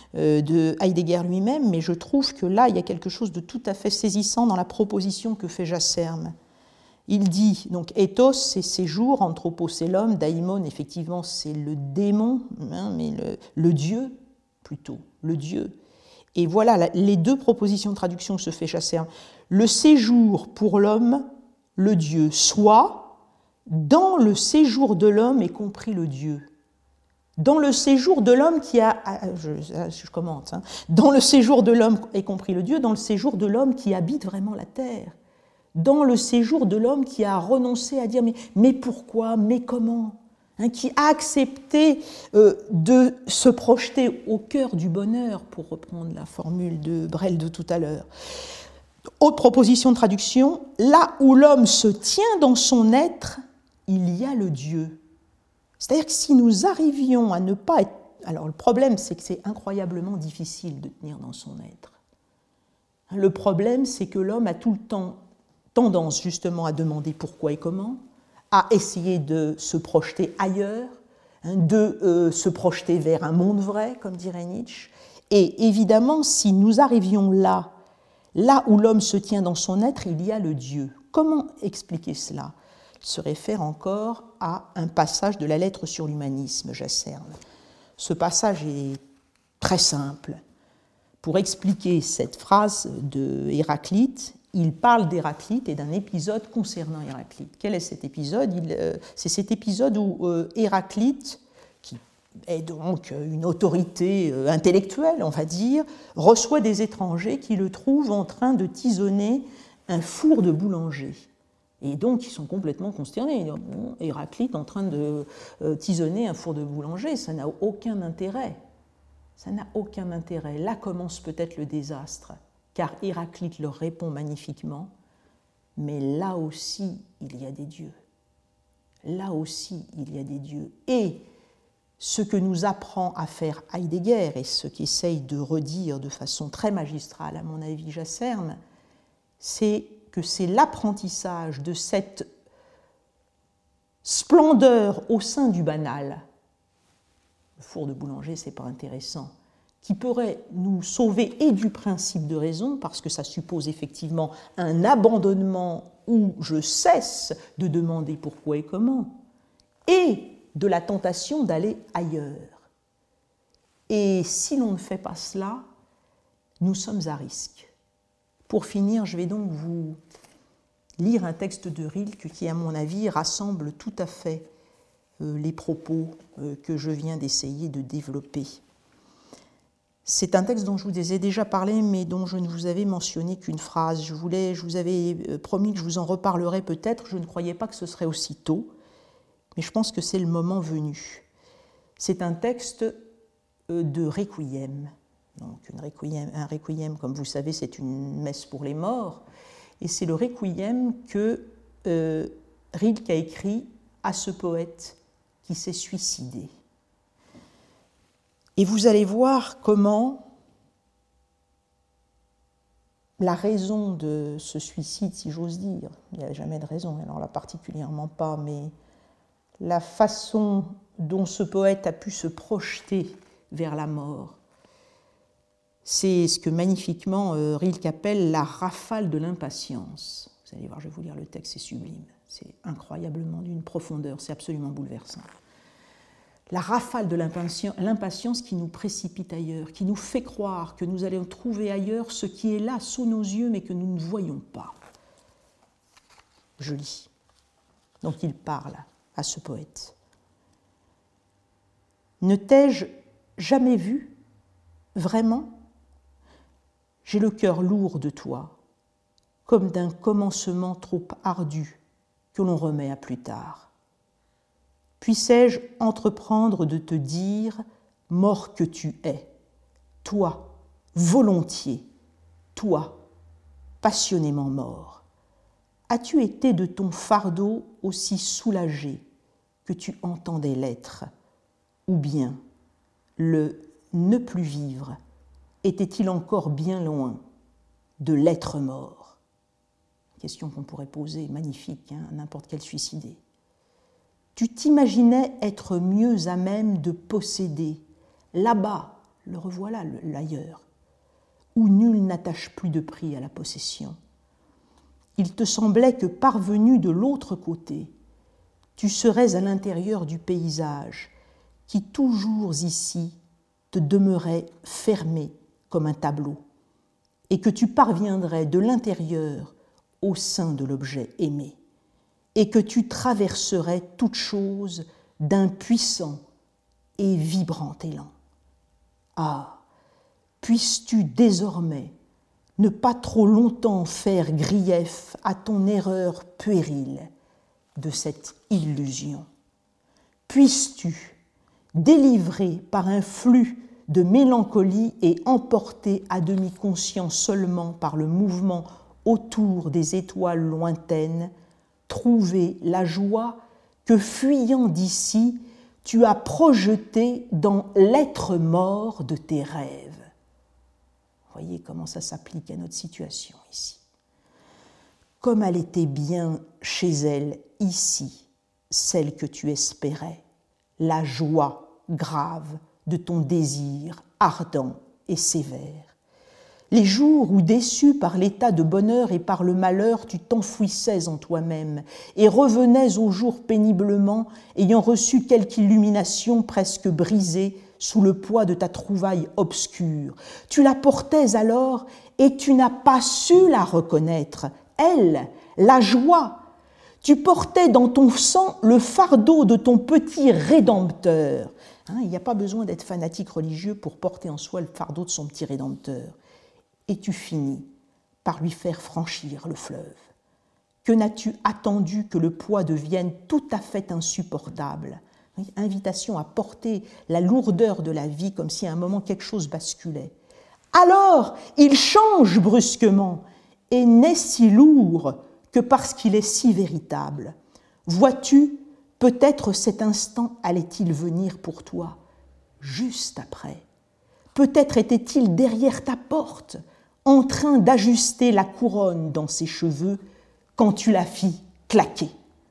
de Heidegger lui-même, mais je trouve que là, il y a quelque chose de tout à fait saisissant dans la proposition que fait Jasserme. Il dit, donc, ethos, c'est séjour, anthropos, c'est l'homme, daimon, effectivement, c'est le démon, hein, mais le, le Dieu, plutôt, le Dieu. Et voilà les deux propositions de traduction que se fait Jasserme. Le séjour pour l'homme, le Dieu, soit dans le séjour de l'homme est compris le Dieu. Dans le séjour de l'homme qui a, je, je commente, hein, dans le séjour de l'homme, y compris le Dieu, dans le séjour de l'homme qui habite vraiment la terre, dans le séjour de l'homme qui a renoncé à dire mais, mais pourquoi, mais comment, hein, qui a accepté euh, de se projeter au cœur du bonheur, pour reprendre la formule de Brel de tout à l'heure. Autre proposition de traduction, là où l'homme se tient dans son être, il y a le Dieu. C'est-à-dire que si nous arrivions à ne pas être... Alors le problème, c'est que c'est incroyablement difficile de tenir dans son être. Le problème, c'est que l'homme a tout le temps tendance justement à demander pourquoi et comment, à essayer de se projeter ailleurs, de euh, se projeter vers un monde vrai, comme dirait Nietzsche. Et évidemment, si nous arrivions là, là où l'homme se tient dans son être, il y a le Dieu. Comment expliquer cela ? Se réfère encore à un passage de la lettre sur l'humanisme, Jasserme. Ce passage est très simple. Pour expliquer cette phrase de Héraclite, il parle d'Héraclite et d'un épisode concernant Héraclite. Quel est cet épisode ? il, euh, C'est cet épisode où euh, Héraclite, qui est donc une autorité euh, intellectuelle, on va dire, reçoit des étrangers qui le trouvent en train de tisonner un four de boulanger. Et donc, ils sont complètement consternés. Héraclite en train de euh, tisonner un four de boulanger, ça n'a aucun intérêt. Ça n'a aucun intérêt. Là commence peut-être le désastre, car Héraclite leur répond magnifiquement, mais là aussi, il y a des dieux. Là aussi, il y a des dieux. Et ce que nous apprend à faire Heidegger, et ce qu'essaye de redire de façon très magistrale, à mon avis, Jasserme, c'est que c'est l'apprentissage de cette splendeur au sein du banal. Le four de boulanger, ce n'est pas intéressant, qui pourrait nous sauver et du principe de raison, parce que ça suppose effectivement un abandonnement où je cesse de demander pourquoi et comment, et de la tentation d'aller ailleurs. Et si l'on ne fait pas cela, nous sommes à risque. Pour finir, je vais donc vous lire un texte de Rilke qui, à mon avis, rassemble tout à fait euh, les propos euh, que je viens d'essayer de développer. C'est un texte dont je vous ai déjà parlé, mais dont je ne vous avais mentionné qu'une phrase. Je, voulais, je vous avais promis que je vous en reparlerais peut-être. Je ne croyais pas que ce serait aussi tôt, mais je pense que c'est le moment venu. C'est un texte euh, de Requiem. Donc une requiem, un requiem, comme vous savez, c'est une messe pour les morts, et c'est le requiem que euh, Rilke a écrit à ce poète qui s'est suicidé. Et vous allez voir comment la raison de ce suicide, si j'ose dire, il n'y a jamais de raison, alors là particulièrement pas, mais la façon dont ce poète a pu se projeter vers la mort, c'est ce que magnifiquement euh, Rilke appelle la rafale de l'impatience. Vous allez voir, je vais vous lire le texte, c'est sublime. C'est incroyablement d'une profondeur, c'est absolument bouleversant. la rafale de l'impatience qui nous précipite ailleurs, qui nous fait croire que nous allons trouver ailleurs ce qui est là sous nos yeux mais que nous ne voyons pas. Je lis. Donc il parle à ce poète. Ne t'ai-je jamais vu, vraiment ? J'ai le cœur lourd de toi, comme d'un commencement trop ardu que l'on remet à plus tard. Puissais-je entreprendre de te dire, mort que tu es, toi, volontiers, toi, passionnément mort, as-tu été de ton fardeau aussi soulagé que tu entendais l'être, ou bien le ne plus vivre était-il encore bien loin de l'être mort ? Question qu'on pourrait poser, magnifique, hein, à n'importe quel suicidé. Tu t'imaginais être mieux à même de posséder, là-bas, le revoilà, l'ailleurs, où nul n'attache plus de prix à la possession. Il te semblait que parvenu de l'autre côté, tu serais à l'intérieur du paysage, qui toujours ici te demeurait fermé comme un tableau, et que tu parviendrais de l'intérieur au sein de l'objet aimé, et que tu traverserais toute chose d'un puissant et vibrant élan. Ah, puisses-tu désormais ne pas trop longtemps faire grief à ton erreur puérile de cette illusion. Puisses-tu, délivré par un flux de mélancolie et emporté à demi conscient seulement par le mouvement autour des étoiles lointaines, trouver la joie que, fuyant d'ici, tu as projetée dans l'être mort de tes rêves. Voyez comment ça s'applique à notre situation ici. Comme elle était bien chez elle ici, celle que tu espérais, la joie grave de ton désir ardent et sévère. Les jours où, déçu par l'état de bonheur et par le malheur, tu t'enfouissais en toi-même et revenais au jour péniblement, ayant reçu quelque illumination presque brisée sous le poids de ta trouvaille obscure. Tu la portais alors et tu n'as pas su la reconnaître, elle, la joie. Tu portais dans ton sang le fardeau de ton petit Rédempteur. Hein, il n'y a pas besoin d'être fanatique religieux pour porter en soi le fardeau de son petit Rédempteur. Et tu finis par lui faire franchir le fleuve. Que n'as-tu attendu que le poids devienne tout à fait insupportable ? Invitation à porter la lourdeur de la vie comme si à un moment quelque chose basculait. Alors, il change brusquement et n'est si lourd que parce qu'il est si véritable. Vois-tu, peut-être cet instant allait-il venir pour toi, juste après. Peut-être était-il derrière ta porte, en train d'ajuster la couronne dans ses cheveux quand tu la fis claquer.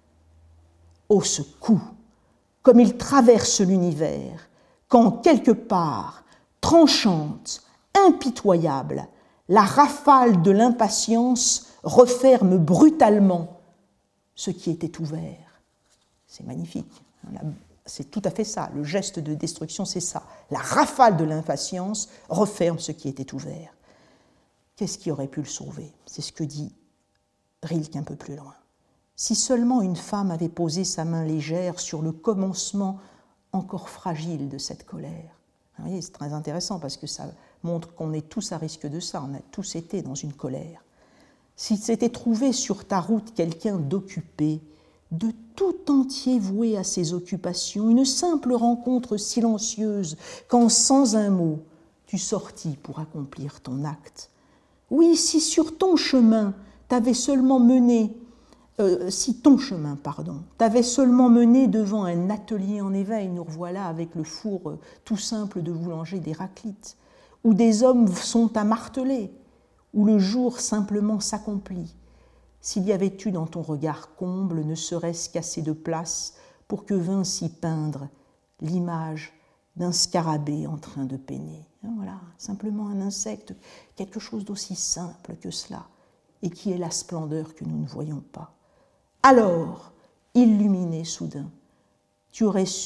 Oh, ce coup, comme il traverse l'univers, quand quelque part, tranchante, impitoyable, la rafale de l'impatience referme brutalement ce qui était ouvert. C'est magnifique. C'est tout à fait ça. Le geste de destruction, c'est ça. La rafale de l'impatience referme ce qui était ouvert. Qu'est-ce qui aurait pu le sauver ? C'est ce que dit Rilke un peu plus loin. Si seulement une femme avait posé sa main légère sur le commencement encore fragile de cette colère. Vous voyez, c'est très intéressant parce que ça montre qu'on est tous à risque de ça, on a tous été dans une colère. S'il s'était trouvé sur ta route quelqu'un d'occupé, de tout entier voué à ses occupations, une simple rencontre silencieuse, quand sans un mot, tu sortis pour accomplir ton acte. Oui, si sur ton chemin t'avais seulement mené Euh, si ton chemin, pardon, t'avait seulement mené devant un atelier en éveil, nous revoilà avec le four euh, tout simple de boulanger d'Héraclite, où des hommes sont à marteler, où le jour simplement s'accomplit, s'il y avait eu dans ton regard comble, ne serait-ce qu'assez de place pour que vînt s'y peindre l'image d'un scarabée en train de peiner. Voilà, simplement un insecte, quelque chose d'aussi simple que cela, et qui est la splendeur que nous ne voyons pas. Alors, illuminé soudain, tu aurais su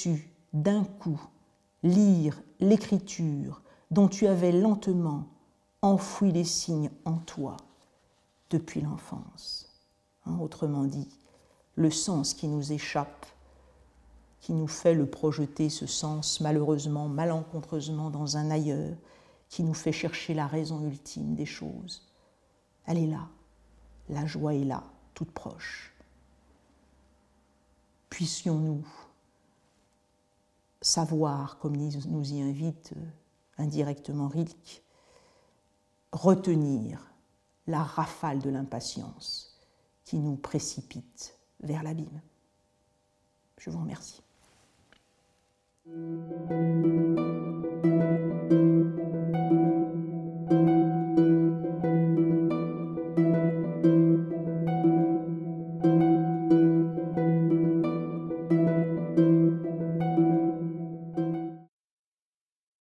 d'un coup lire l'écriture dont tu avais lentement enfoui les signes en toi depuis l'enfance. Hein, autrement dit, le sens qui nous échappe, qui nous fait le projeter, ce sens malheureusement, malencontreusement dans un ailleurs, qui nous fait chercher la raison ultime des choses. Elle est là, la joie est là, toute proche. Puissions-nous savoir, comme nous y invite indirectement Rilke, retenir la rafale de l'impatience qui nous précipite vers l'abîme. Je vous remercie.